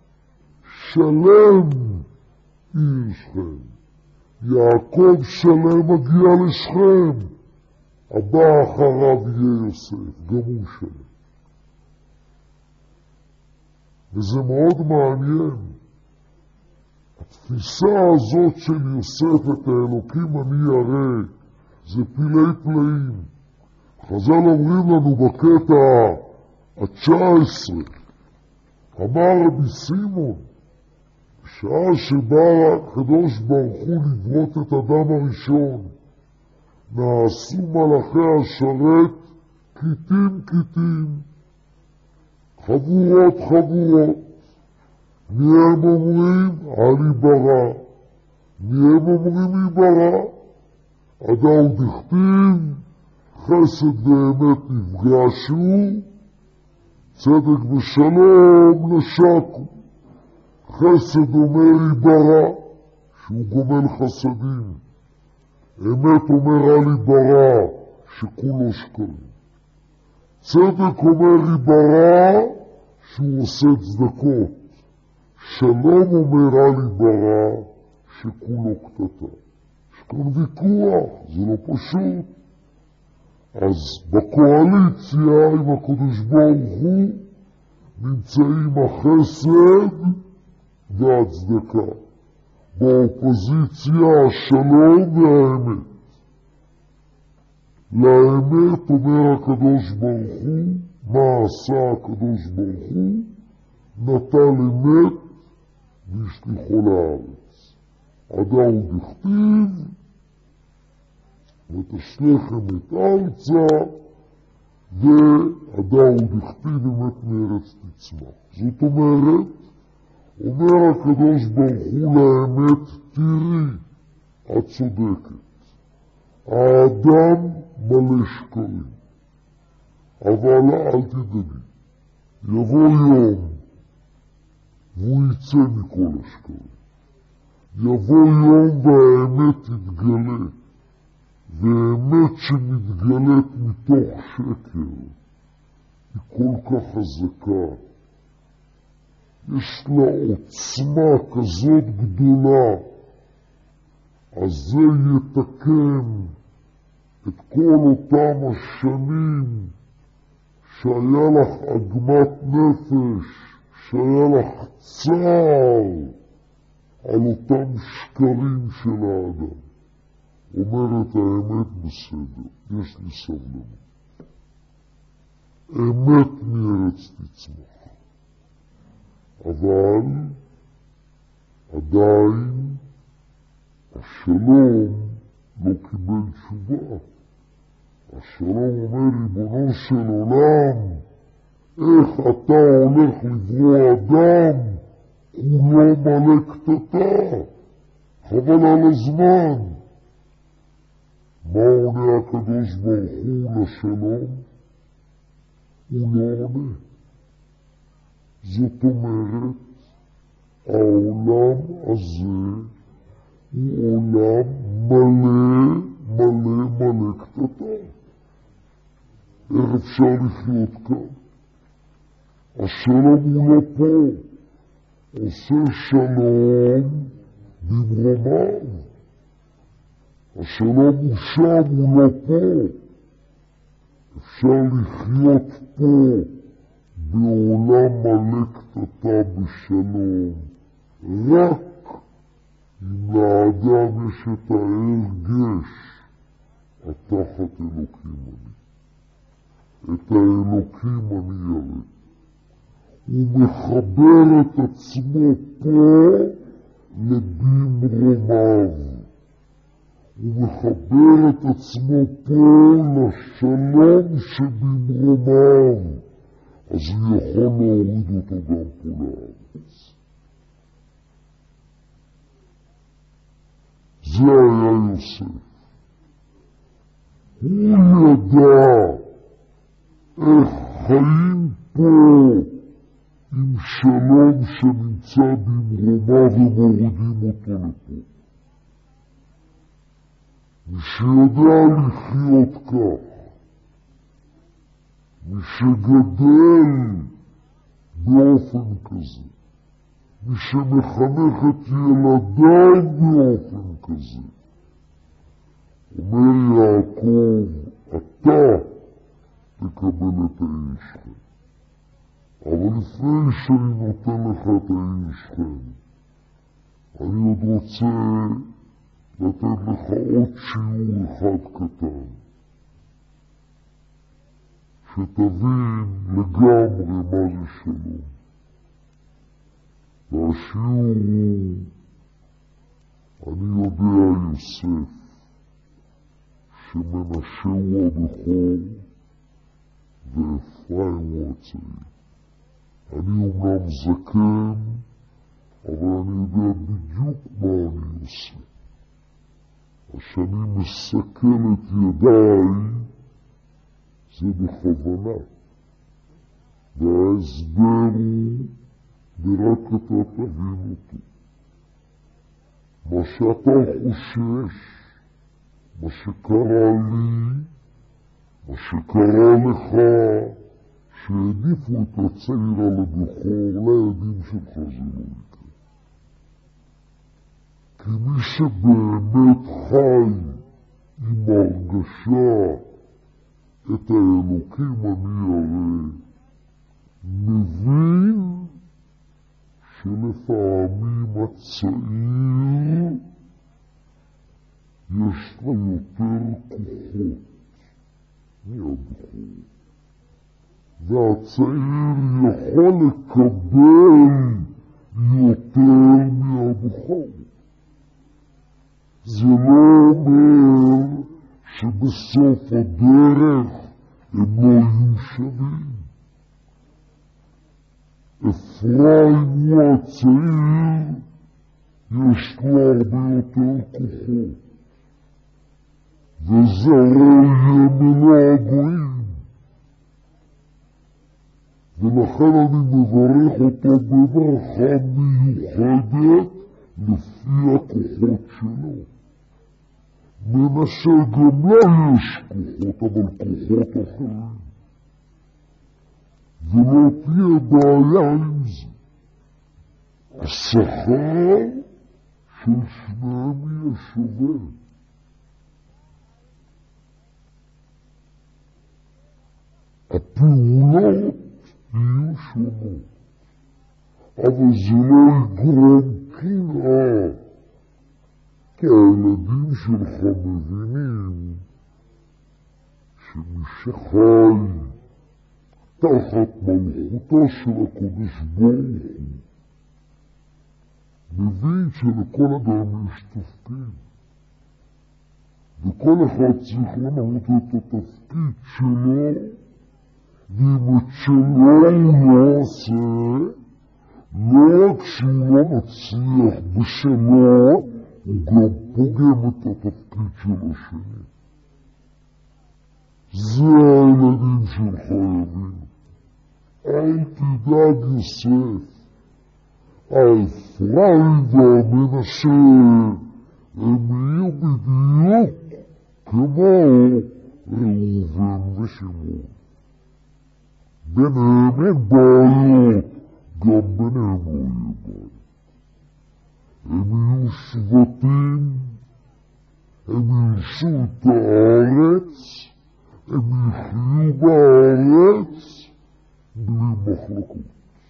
שלם עיר שכם. יעקב שלם מגיע לשכם. הבא אחריו יהיה יוסף, גם הוא שלם. וזה מאוד מעניין. התפיסה הזאת של יוסף את האלוקים אני ירא, זה פלאי פלאים. חז"ל אומרים לנו בקטע ה-19, אמר רבי סימון, בשעה שבא הקדוש ברוך הוא לברות את אדם הראשון, נעשו מלאכי השרת כיתים כיתים, חבורות חבורות. מי הם אומרים? על יברא. מי הם אומרים יברא? עדה ודכתיב, חסד ואמת נפגשו, צדק ושלום נשקו. חסד אומר יברא, שהוא גומל חסדים. אמת אומר על יברא, שכולו שקרים. צדק אומר יברא, שהוא עושה צדקות. שלום אומר על יברא, שכולו קטטה. יש כאן ויכוח, זה לא פשוט. אז בקואליציה עם הקדוש ברוך הוא נמצאים החסד והצדקה. באופוזיציה השלום והאמת. לאמת אומר הקדוש ברוך הוא, מה עשה הקדוש ברוך הוא? נטל אמת והשליחו לארץ. עדה ודכתיב, ותשלחם את ארצה, ועדה ודכתיב אמת מארץ תצמח. זאת אומרת, אומר הקדוש ברוך הוא לאמת, תראי, את צודקת. האדם מלא שקרים, אבל אל תדאגי, יבוא יום והוא יצא מכל השקרים. יבוא יום והאמת תתגלה, והאמת שמתגלית מתוך שקר היא כל כך חזקה. יש לה עוצמה כזאת גדולה, אז זה יתקן את כל אותם השנים שהיה לך עגמת נפש, שהיה לך צער על אותם שקרים של האדם. אומרת האמת בסדר, יש לי סבלנות. אמת מארץ תצמח. אבל עדיין השלום לא קיבל תשובה. השלום אומר, ריבונו של עולם, איך אתה הולך לברוא אדם כולו מלא קטטה? חבל על הזמן. מה עונה הקדוש ברוך הוא לשלום? הוא לא עונה. זאת אומרת, העולם הזה הוא עולם מלא מלא מלא קטטה. איך אפשר לחיות כאן? השלום הוא לא פה. עושה שלום במרומיו. השלום הוא שם, הוא לא פה. אפשר לחיות פה בעולם מלא קטטה בשלום, רק אם לאדם יש את ההרגש, התחת אלוקים אני. את האלוקים אני ירא. הוא מחבר את עצמו פה לבמרומיו. הוא מחבר את עצמו פה לשלום שבמרומיו. אז הוא יכול להוריד אותו גם פה לארץ. זה היה יוסף. הוא ידע איך חיים פה עם שלום שנמצא במרומיו ומורידים אותו לפה. מי שיודע לחיות כך, מי שגדל באופן כזה, מי שמחנך את ילדיו באופן כזה, אומר יעקב, אתה תקבל את העיר שלכם. אבל לפני שאני נותן לך את העיר שלכם, אני עוד רוצה לתת לך עוד שיעור אחד קטן, שתבין לגמרי מה זה שלום. והשיעור הוא, אני יודע יוסף, שמנשה הוא הבכור ואפרים הוא הצעיר. אני אומנם זקן, אבל אני יודע בדיוק מה אני עושה. כשאני מסכל את ידיי, זה בכוונה. וההסבר הוא, ורק אתה תבין אותו. מה שאתה חושש, מה שקרה לי, מה שקרה לך, שהעדיפו את הצעיר על הבכור, לילדים שלך זה לא יקרה. כי מי שבאמת חי עם הרגשה את האלוקים אני הרי מבין שלפעמים הצעיר יש לה יותר כוחות מהבכור, והצעיר יכול לקבל יותר מהבכור. זה לא אומר שבסוף הדרך הם לא יהיו שווים. אפרים הוא הצעיר, יש לו הרבה יותר כוחות, וזרעו יהיה מלא הגויים. ולכן אני מברך אותו בברכה מיוחדת לפי הכוחות שלו. מנשה גם לא יש כוחות, אבל כוחות אחרים. ולא תהיה בעיה עם זה. השכר של שניהם יהיה שווה. הפעולות יהיו שונות, אבל זה לא יגרום קנאה, כי הילדים שלך מבינים שמי שחי תחת מלכותו של הקדוש ברוך הוא מבין שלכל אדם יש תפקיד, וכל אחד צריך למרות את התפקיד שלו, ואם את שלו הוא לא עושה, לא רק שהוא לא מצליח בשלו, הוא גם פוגם את התפקיד של השני. זה הילדים שלך יבין. אל תדאג יוסף, האפרים והמנשה הם יהיו בדיוק כמו ראובן ושמעון. ביניהם אין בעיות, גם ביניהם לא יהיו בעיות. הם יהיו שבטים, הם ירשו את הארץ, הם יחיו בארץ בלי מחלקות.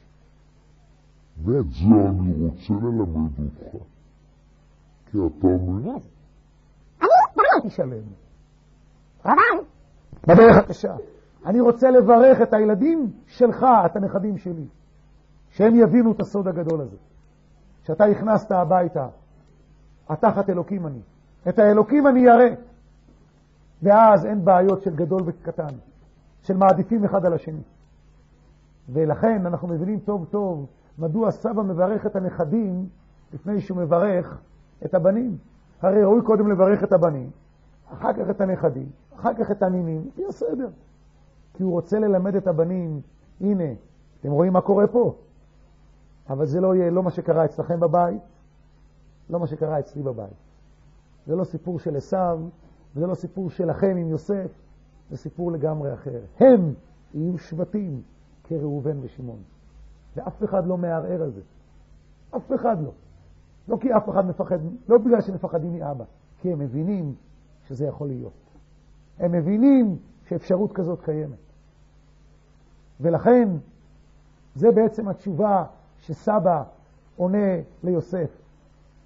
ואת זה אני רוצה ללמד אותך, כי אתה מבין. אני לא תשלם. רבן, בדרך הקשה. אני רוצה לברך את הילדים שלך, את הנכדים שלי, שהם יבינו את הסוד הגדול הזה. שאתה הכנסת הביתה, התחת אלוקים אני. את האלוקים אני ירא. ואז אין בעיות של גדול וקטן, של מעדיפים אחד על השני. ולכן אנחנו מבינים טוב טוב מדוע סבא מברך את הנכדים לפני שהוא מברך את הבנים. הרי ראוי קודם לברך את הבנים, אחר כך את הנכדים, אחר כך את הנינים, לפי הסדר. כי הוא רוצה ללמד את הבנים, הנה, אתם רואים מה קורה פה. אבל זה לא יהיה לא מה שקרה אצלכם בבית, לא מה שקרה אצלי בבית. זה לא סיפור של עשיו, וזה לא סיפור שלכם עם יוסף, זה סיפור לגמרי אחר. הם יהיו שבטים כראובן ושמעון. ואף אחד לא מערער על זה. אף אחד לא. לא כי אף אחד מפחד, לא בגלל שמפחדים מאבא, כי הם מבינים שזה יכול להיות. הם מבינים שאפשרות כזאת קיימת. ולכן, זה בעצם התשובה שסבא עונה ליוסף.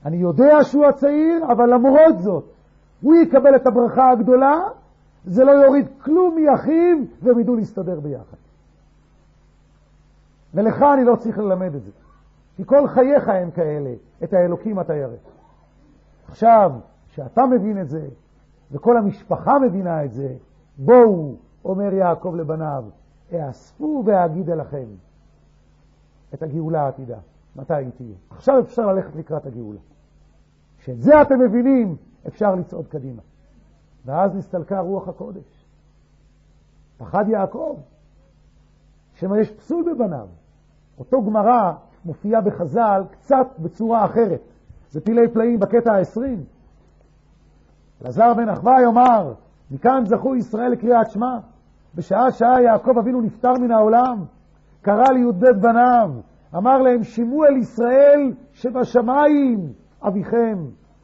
אני יודע שהוא הצעיר, אבל למרות זאת, הוא יקבל את הברכה הגדולה, זה לא יוריד כלום מאחיו, והם ידעו להסתדר ביחד. ולך אני לא צריך ללמד את זה. כי כל חייך הם כאלה, את האלוקים אתה ירא. עכשיו, שאתה מבין את זה, וכל המשפחה מבינה את זה, בואו, אומר יעקב לבניו, אאספו ואגיד אליכם את הגאולה העתידה. מתי היא תהיה? עכשיו אפשר ללכת לקראת הגאולה. שאת זה אתם מבינים, אפשר לצעוד קדימה. ואז נסתלקה רוח הקודש. פחד יעקב, שמה יש פסול בבניו. אותו גמרא מופיע בחז"ל קצת בצורה אחרת. זה פילי פלאים בקטע ה-20. אלעזר בן אחווי אומר, מכאן זכו ישראל לקריאת שמע. בשעה שעה יעקב אבינו נפטר מן העולם, קרא לי"ב בניו, אמר להם, שימו אל ישראל שבשמיים אביכם.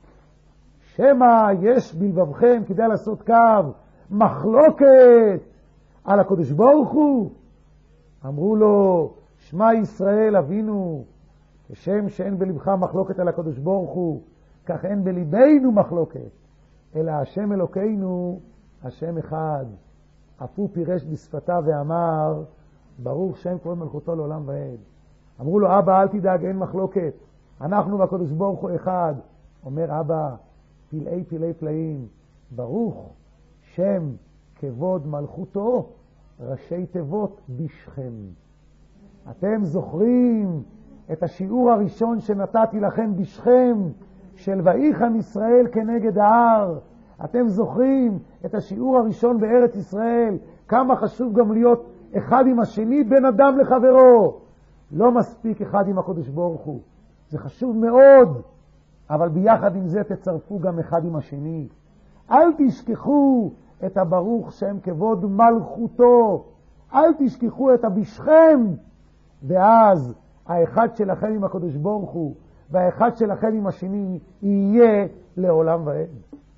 שמא יש בלבבכם כדי לעשות קו מחלוקת על הקדוש ברוך הוא. אמרו לו, שמע ישראל אבינו, כשם שאין בלבך מחלוקת על הקדוש ברוך הוא, כך אין בליבנו מחלוקת, אלא השם אלוקינו, השם אחד. אף הוא פירש בשפתיו ואמר, ברוך שם כבוד מלכותו לעולם ועד. אמרו לו, אבא אל תדאג, אין מחלוקת, אנחנו והקדוש ברוך הוא אחד. אומר אבא, פלאי פלאי פלאים, ברוך שם כבוד מלכותו, ראשי תיבות בשכם. אתם זוכרים את השיעור הראשון שנתתי לכם בשכם, של ויחן ישראל כנגד ההר. אתם זוכרים את השיעור הראשון בארץ ישראל, כמה חשוב גם להיות אחד עם השני, בין אדם לחברו. לא מספיק אחד עם הקדוש ברוך הוא, זה חשוב מאוד, אבל ביחד עם זה תצרפו גם אחד עם השני. אל תשכחו את הברוך שם כבוד מלכותו, אל תשכחו את הבשכם, ואז האחד שלכם עם הקדוש ברוך הוא והאחד שלכם עם השני יהיה לעולם ועד.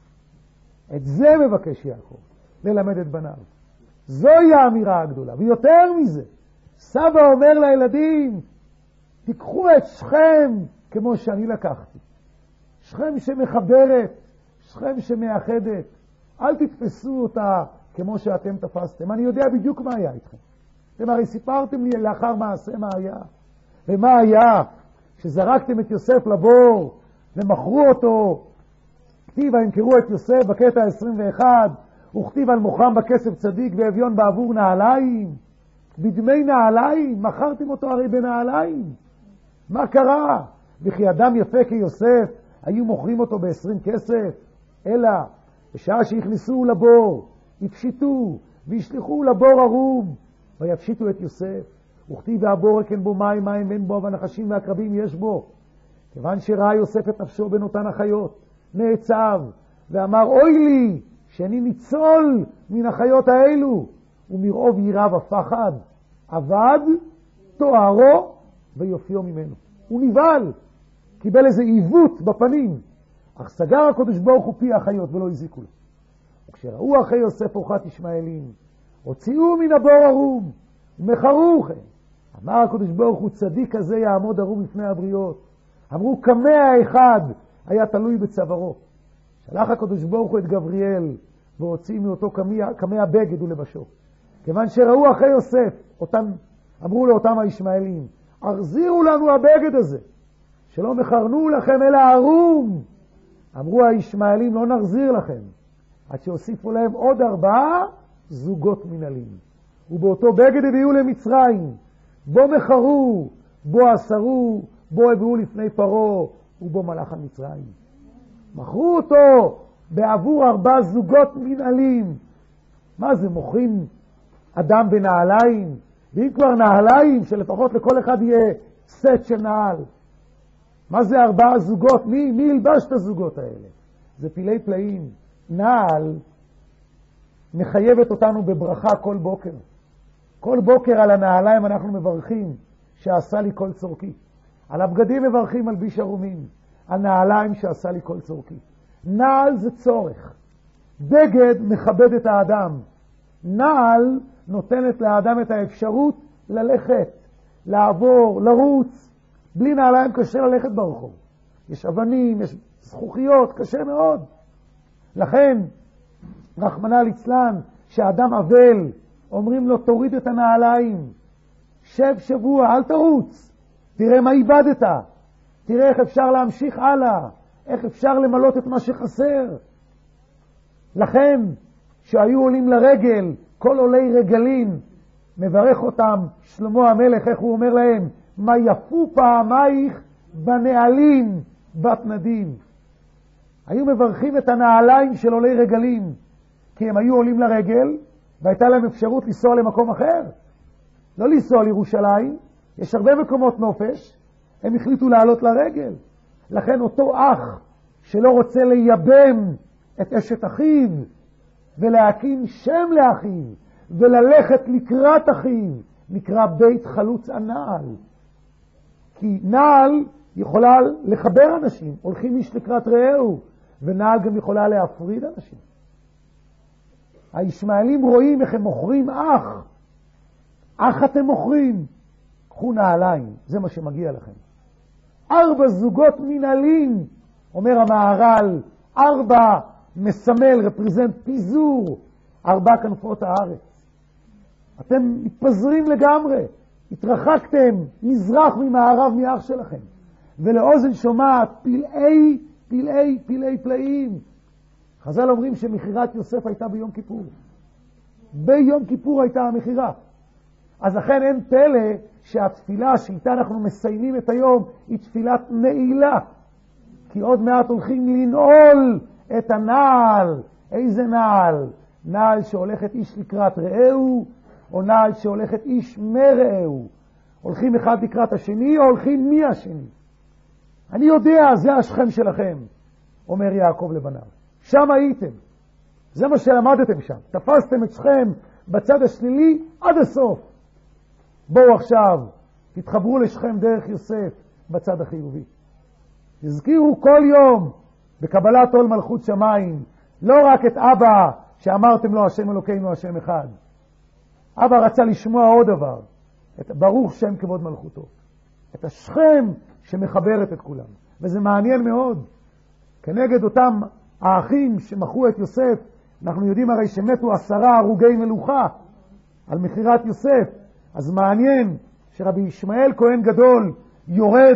את זה מבקש יעקב, ללמד את בניו. זוהי האמירה הגדולה. ויותר מזה, סבא אומר לילדים, תיקחו את שכם כמו שאני לקחתי. שכם שמחברת, שכם שמאחדת. אל תתפסו אותה כמו שאתם תפסתם. אני יודע בדיוק מה היה איתכם. אתם הרי סיפרתם לי לאחר מעשה מה היה. ומה היה? שזרקתם את יוסף לבור ומכרו אותו. כתיב ימכרו את יוסף בקטע 21, וכתיב על מוכרם בכסף צדיק ואביון בעבור נעליים. בדמי נעליים, מכרתם אותו הרי בנעליים. מה קרה? וכי אדם יפה כיוסף, היו מוכרים אותו ב-20 כסף? אלא, בשעה שהכניסו לבור, הפשיטו, והשליחו לבור ערום, ויפשיטו את יוסף. וכתיב והבור אין בו מים, מים אין בו, והנחשים והקרבים יש בו. כיוון שראה יוסף את נפשו בין אותן החיות, נעצב, ואמר, אוי לי, שאני ניצול מן החיות האלו. ומרעוב יראה ופחד, עבד, תוארו, ויופיו ממנו. הוא נבהל, קיבל איזה עיוות בפנים, אך סגר הקדוש ברוך הוא פי החיות ולא הזיקו לו. וכשראו אחרי יוסף אורחת ישמעאלים, הוציאו מן הבור ערום, ומכרו כן. אמר הקדוש ברוך הוא, צדיק כזה יעמוד ערום לפני הבריות. אמרו, קמע אחד היה תלוי בצווארו. שלח הקדוש ברוך הוא את גבריאל, והוציא מאותו קמע בגד ולבשו. כיוון שראו אחרי יוסף, אמרו לאותם הישמעאלים, החזירו לנו הבגד הזה, שלא מכרנו לכם אלא ערום. אמרו הישמעאלים, לא נחזיר לכם, עד שהוסיפו להם עוד 4 זוגות מנהלים. ובאותו בגד הביאו למצרים, בו מכרו, בו אסרו, בו הביאו לפני פרו, ובו מלך המצרים. מכרו אותו בעבור 4 זוגות מנהלים. מה זה, מוכרים אדם בנעליים? ואם כבר נעליים, שלפחות לכל אחד יהיה סט של נעל. מה זה 4 זוגות? מי ילבש את הזוגות האלה? זה פילי פלאים. נעל מחייבת אותנו בברכה כל בוקר. כל בוקר על הנעליים אנחנו מברכים שעשה לי כל צורכי. על הבגדים מברכים על ביש ערומים. על נעליים שעשה לי כל צורכי. נעל זה צורך. בגד מכבד את האדם. נעל נותנת לאדם את האפשרות ללכת, לעבור, לרוץ. בלי נעליים קשה ללכת ברחוב. יש אבנים, יש זכוכיות, קשה מאוד. לכן, רחמנא ליצלן, כשאדם אבל, אומרים לו, תוריד את הנעליים, שב שבוע, אל תרוץ, תראה מה איבדת, תראה איך אפשר להמשיך הלאה, איך אפשר למלות את מה שחסר. לכן, כשהיו עולים לרגל, כל עולי רגלים, מברך אותם שלמה המלך, איך הוא אומר להם, מה יפו פעמייך בנעלים בת נדים. היו מברכים את הנעליים של עולי רגלים, כי הם היו עולים לרגל, והייתה להם אפשרות לנסוע למקום אחר. לא לנסוע לירושלים, יש הרבה מקומות נופש, הם החליטו לעלות לרגל. לכן אותו אח שלא רוצה לייבם את אשת אחיו, ולהקים שם לאחיו, וללכת לקראת אחיו, נקרא בית חלוץ הנעל. כי נעל יכולה לחבר אנשים, הולכים איש לקראת רעהו, ונעל גם יכולה להפריד אנשים. הישמעאלים רואים איך הם מוכרים אח. אח אתם מוכרים, קחו נעליים, זה מה שמגיע לכם. 4 זוגות מנהלים, אומר המהר"ל, 4 מסמל, רפרזנט פיזור, 4 כנפות הארץ. אתם מתפזרים לגמרי, התרחקתם מזרח ממערב מאח שלכם, ולאוזן שומעת פלאי פלאי פלאי פלאים. חז"ל אומרים שמכירת יוסף הייתה ביום כיפור. ביום כיפור הייתה המכירה. אז לכן אין פלא שהתפילה שאיתה אנחנו מסיימים את היום היא תפילת נעילה. כי עוד מעט הולכים לנעול את הנעל. איזה נעל? נעל שהולכת איש לקראת רעהו, או נעל שהולכת איש מרעהו. הולכים אחד לקראת השני, או הולכים מי השני. אני יודע, זה השכם שלכם, אומר יעקב לבניו. שם הייתם. זה מה שלמדתם שם. תפסתם את שכם בצד השלילי עד הסוף. בואו עכשיו, תתחברו לשכם דרך יוסף בצד החיובי. תזכירו כל יום בקבלת עול מלכות שמיים, לא רק את אבא שאמרתם לו השם אלוקינו השם אחד. אבא רצה לשמוע עוד דבר, את ברוך שם כבוד מלכותו. את השכם שמחברת את כולם. וזה מעניין מאוד. כנגד אותם האחים שמכרו את יוסף, אנחנו יודעים הרי שמתו 10 הרוגי מלוכה על מכירת יוסף. אז מעניין שרבי ישמעאל כהן גדול יורד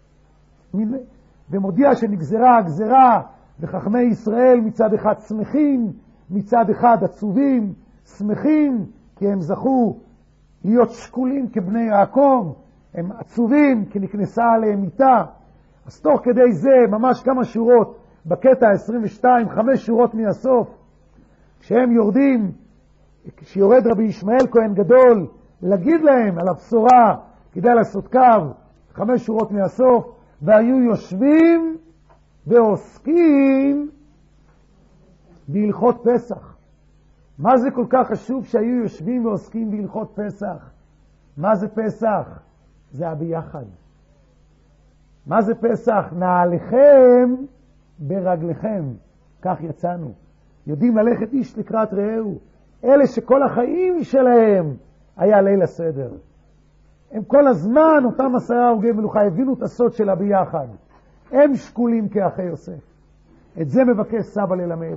ומודיע שנגזרה הגזרה, וחכמי ישראל מצד אחד שמחים, מצד אחד עצובים. שמחים כי הם זכו להיות שקולים כבני יעקב, הם עצובים כי נכנסה עליהם מיטה. אז תוך כדי זה, ממש כמה שורות בקטע 22, 5 שורות מהסוף, כשהם יורדים, כשיורד רבי ישמעאל כהן גדול להגיד להם על הבשורה, כדאי לעשות קו, 5 שורות מהסוף, והיו יושבים ועוסקים בהלכות פסח. מה זה כל כך חשוב שהיו יושבים ועוסקים בהלכות פסח? מה זה פסח? זה הביחד. מה זה פסח? נעליכם ברגליכם. כך יצאנו. יודעים ללכת איש לקראת רעהו. אלה שכל החיים שלהם היה ליל הסדר. הם כל הזמן, אותם 10 הרוגי מלוכה, הבינו את הסוד של הביחד. הם שקולים כאחי יוסף. את זה מבקש סבא ללמד.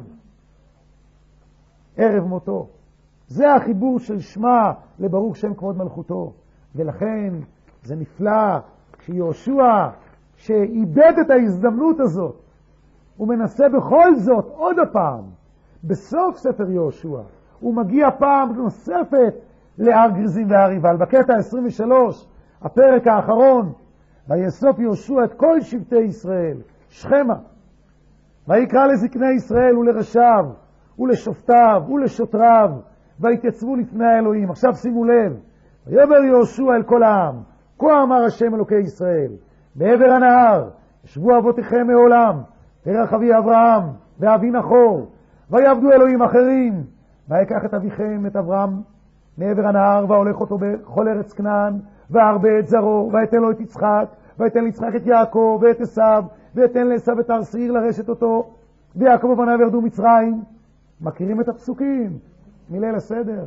ערב מותו. זה החיבור של שמה לברוך שם כבוד מלכותו. ולכן זה נפלא כשיהושע, שאיבד את ההזדמנות הזאת, הוא מנסה בכל זאת עוד הפעם, בסוף ספר יהושע, הוא מגיע פעם נוספת להר גריזים והר עיבל. בקטע 23, הפרק האחרון, ויאסוף יהושע את כל שבטי ישראל, שכמה, ויקרא לזקני ישראל ולראשיו, ולשופטיו, ולשוטריו, ויתייצבו לפני האלוהים. עכשיו שימו לב, ויאמר יהושע אל כל העם, כה אמר השם אלוקי ישראל, בעבר הנהר, ישבו אבותיכם מעולם, תרח אבי אברהם, ואבי נחור, ויעבדו אלוהים אחרים, ויקח את אביכם, את אברהם, מעבר הנהר, והולך אותו בכל ארץ כנען, והרבה את זרו, ויתן לו את יצחק, ויתן ליצחק את יעקב ואת עשיו, ויתן לעשיו את הר שעיר לרשת אותו, ויעקב ובניו ירדו מצרים. מכירים את הפסוקים מליל הסדר?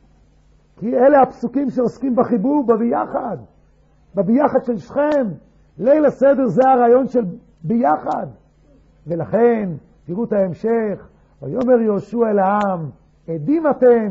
כי אלה הפסוקים שעוסקים בחיבור, בביחד של שכם. ליל הסדר זה הרעיון של ביחד. ולכן, תראו את ההמשך, ויאמר יהושע אל העם, עדים אתם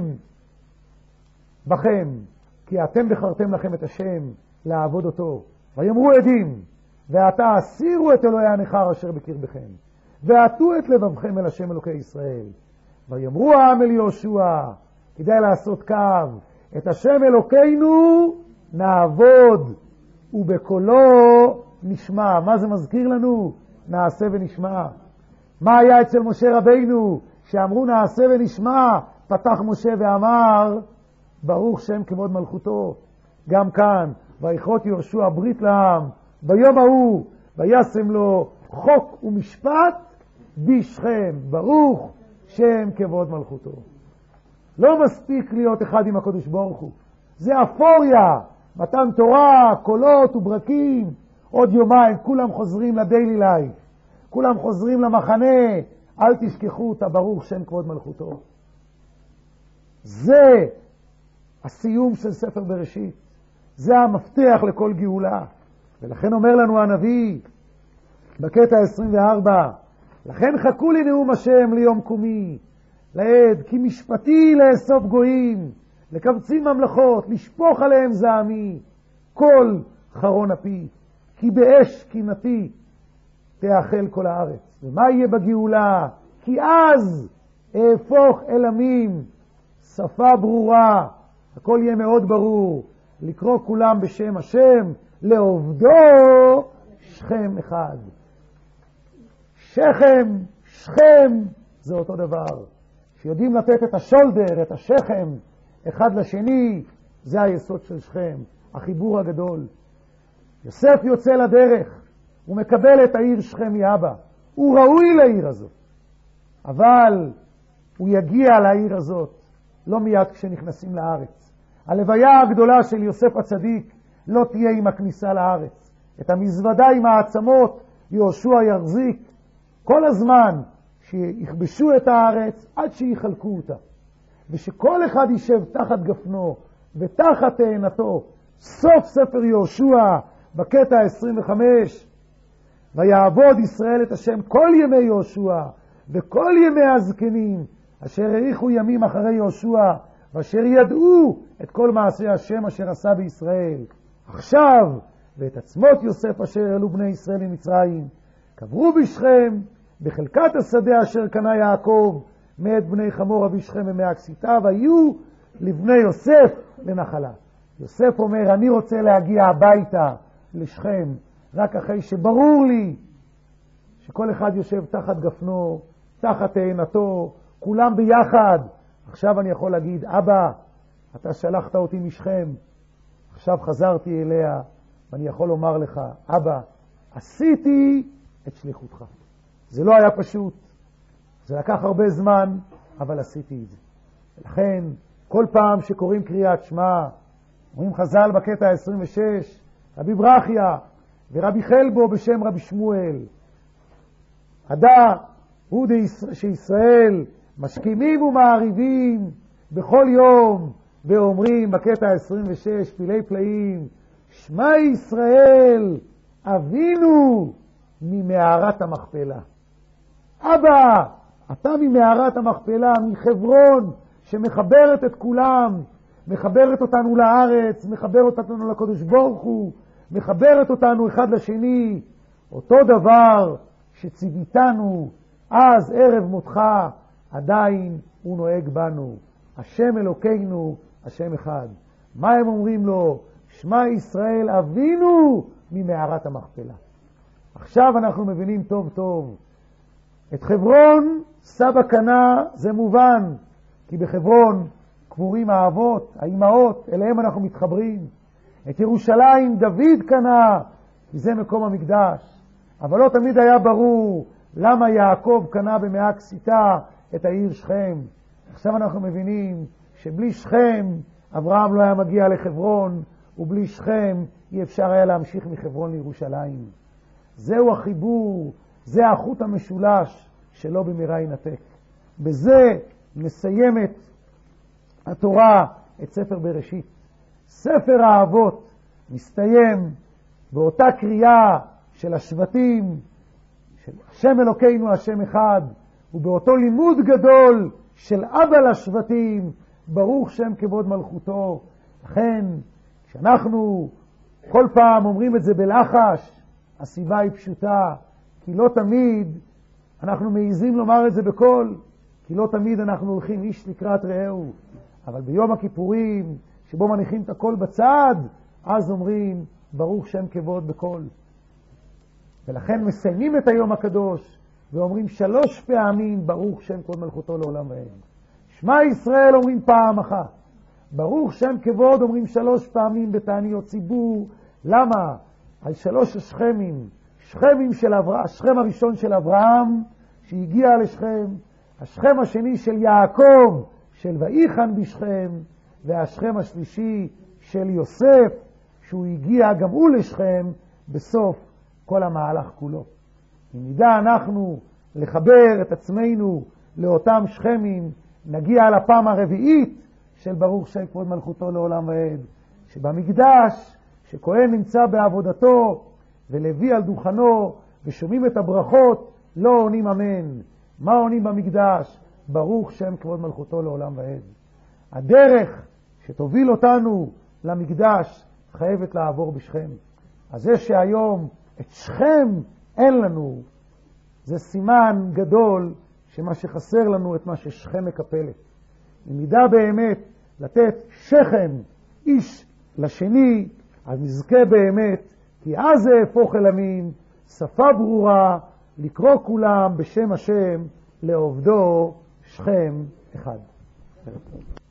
בכם, כי אתם בחרתם לכם את השם לעבוד אותו. ויאמרו עדים, ועתה הסירו את אלוהי הנכר אשר בקרבכם, ועטו את לבבכם אל השם אלוקי ישראל. ויאמרו העם אל יהושע, כדאי לעשות קו, את השם אלוקינו נעבוד, ובקולו נשמע. מה זה מזכיר לנו? נעשה ונשמע. מה היה אצל משה רבינו? שאמרו נעשה ונשמע, פתח משה ואמר, ברוך שם כבוד מלכותו. גם כאן, ויכרות יהושע ברית לעם, ביום ההוא, וישם לו חוק ומשפט בשכם, ברוך שם כבוד מלכותו. לא מספיק להיות אחד עם הקדוש ברוך הוא. זה אפוריה, מתן תורה, קולות וברקים. עוד יומיים כולם חוזרים לדיילי לייף, כולם חוזרים למחנה, אל תשכחו את הברוך שם כבוד מלכותו. זה הסיום של ספר בראשית, זה המפתח לכל גאולה. ולכן אומר לנו הנביא בקטע 24, לכן חכו לי נאום השם ליום קומי, לעד כי משפטי לאסוף גויים, לקבצים ממלכות, לשפוך עליהם זעמי, כל חרון אפי, כי באש קינתי תאכל כל הארץ. ומה יהיה בגאולה? כי אז אהפוך אל עמים, שפה ברורה, הכל יהיה מאוד ברור, לקרוא כולם בשם השם, לעובדו שכם אחד. שכם, שכם, זה אותו דבר. שיודעים לתת את השולדר, את השכם, אחד לשני, זה היסוד של שכם, החיבור הגדול. יוסף יוצא לדרך, הוא מקבל את העיר שכם מאבא. הוא ראוי לעיר הזאת. אבל הוא יגיע לעיר הזאת לא מיד כשנכנסים לארץ. הלוויה הגדולה של יוסף הצדיק לא תהיה עם הכניסה לארץ. את המזוודה עם העצמות יהושע יחזיק כל הזמן שיכבשו את הארץ עד שיחלקו אותה. ושכל אחד יישב תחת גפנו ותחת תאנתו. סוף ספר יהושע בקטע 25, ויעבוד ישראל את השם כל ימי יהושע וכל ימי הזקנים אשר האריכו ימים אחרי יהושע ואשר ידעו את כל מעשי השם אשר עשה בישראל. עכשיו ואת עצמות יוסף אשר העלו בני ישראל ממצרים קברו בשכם בחלקת השדה אשר קנה יעקב מאת בני חמור אבי שכם ומהכסיתה, והיו לבני יוסף לנחלה. יוסף אומר, אני רוצה להגיע הביתה לשכם רק אחרי שברור לי שכל אחד יושב תחת גפנו, תחת תאנתו, כולם ביחד. עכשיו אני יכול להגיד, אבא, אתה שלחת אותי משכם, עכשיו חזרתי אליה, ואני יכול לומר לך, אבא, עשיתי את שליחותך. זה לא היה פשוט, זה לקח הרבה זמן, אבל עשיתי את זה. ולכן, כל פעם שקוראים קריאת שמע, אומרים חז"ל בקטע 26, רבי ברכיה ורבי חלבו בשם רבי שמואל, עדה הוא שישראל משכימים ומעריבים בכל יום, ואומרים בקטע 26, פילי פלאים, שמע ישראל אבינו ממערת המכפלה. אבא, אתה ממערת המכפלה, מחברון שמחברת את כולם, מחברת אותנו לארץ, מחברת אותנו לקדוש ברוך הוא, מחברת אותנו אחד לשני. אותו דבר שציוויתנו אז ערב מותך, עדיין הוא נוהג בנו. השם אלוקינו, השם אחד. מה הם אומרים לו? שמע ישראל אבינו ממערת המכפלה. עכשיו אנחנו מבינים טוב טוב. את חברון סבא קנה, זה מובן, כי בחברון קבורים האבות, האימהות, אליהם אנחנו מתחברים. את ירושלים דוד קנה, כי זה מקום המקדש. אבל לא תמיד היה ברור למה יעקב קנה במאה כסיתה את העיר שכם. עכשיו אנחנו מבינים שבלי שכם אברהם לא היה מגיע לחברון, ובלי שכם אי אפשר היה להמשיך מחברון לירושלים. זהו החיבור, זה החוט המשולש שלא במהרה ינתק. בזה מסיימת התורה את ספר בראשית. ספר האבות מסתיים באותה קריאה של השבטים, של השם אלוקינו השם אחד, ובאותו לימוד גדול של אבא לשבטים, ברוך שם כבוד מלכותו. לכן, כשאנחנו כל פעם אומרים את זה בלחש, הסיבה היא פשוטה, כי לא תמיד אנחנו מעיזים לומר את זה בקול, כי לא תמיד אנחנו הולכים איש לקראת רעהו. אבל ביום הכיפורים, שבו מניחים את הכל בצד, אז אומרים ברוך שם כבוד בקול. ולכן מסיימים את היום הקדוש ואומרים 3 פעמים ברוך שם כבוד מלכותו לעולם ועד. שמע ישראל אומרים פעם אחת. ברוך שם כבוד אומרים 3 פעמים בתעניות ציבור. למה? על 3 השכמים. שכמים של השכם הראשון של אברהם שהגיע לשכם, השכם השני של יעקב של ויחן בשכם, והשכם השלישי של יוסף שהוא הגיע גם הוא לשכם בסוף כל המהלך כולו. אם נדע אנחנו לחבר את עצמנו לאותם שכמים, נגיע לפעם הרביעית של ברוך שם כבוד מלכותו לעולם ועד, שבמקדש, שכהן נמצא בעבודתו ולוי על דוכנו ושומעים את הברכות, לא עונים אמן. מה עונים במקדש? ברוך שם כבוד מלכותו לעולם ועד. הדרך שתוביל אותנו למקדש חייבת לעבור בשכם. אז זה שהיום את שכם אין לנו, זה סימן גדול שמה שחסר לנו את מה ששכם מקפלת. אם נדע באמת לתת שכם איש לשני, אז נזכה באמת, כי אז זה הפוך אל עמים, שפה ברורה, לקרוא כולם בשם השם לעובדו שכם אחד.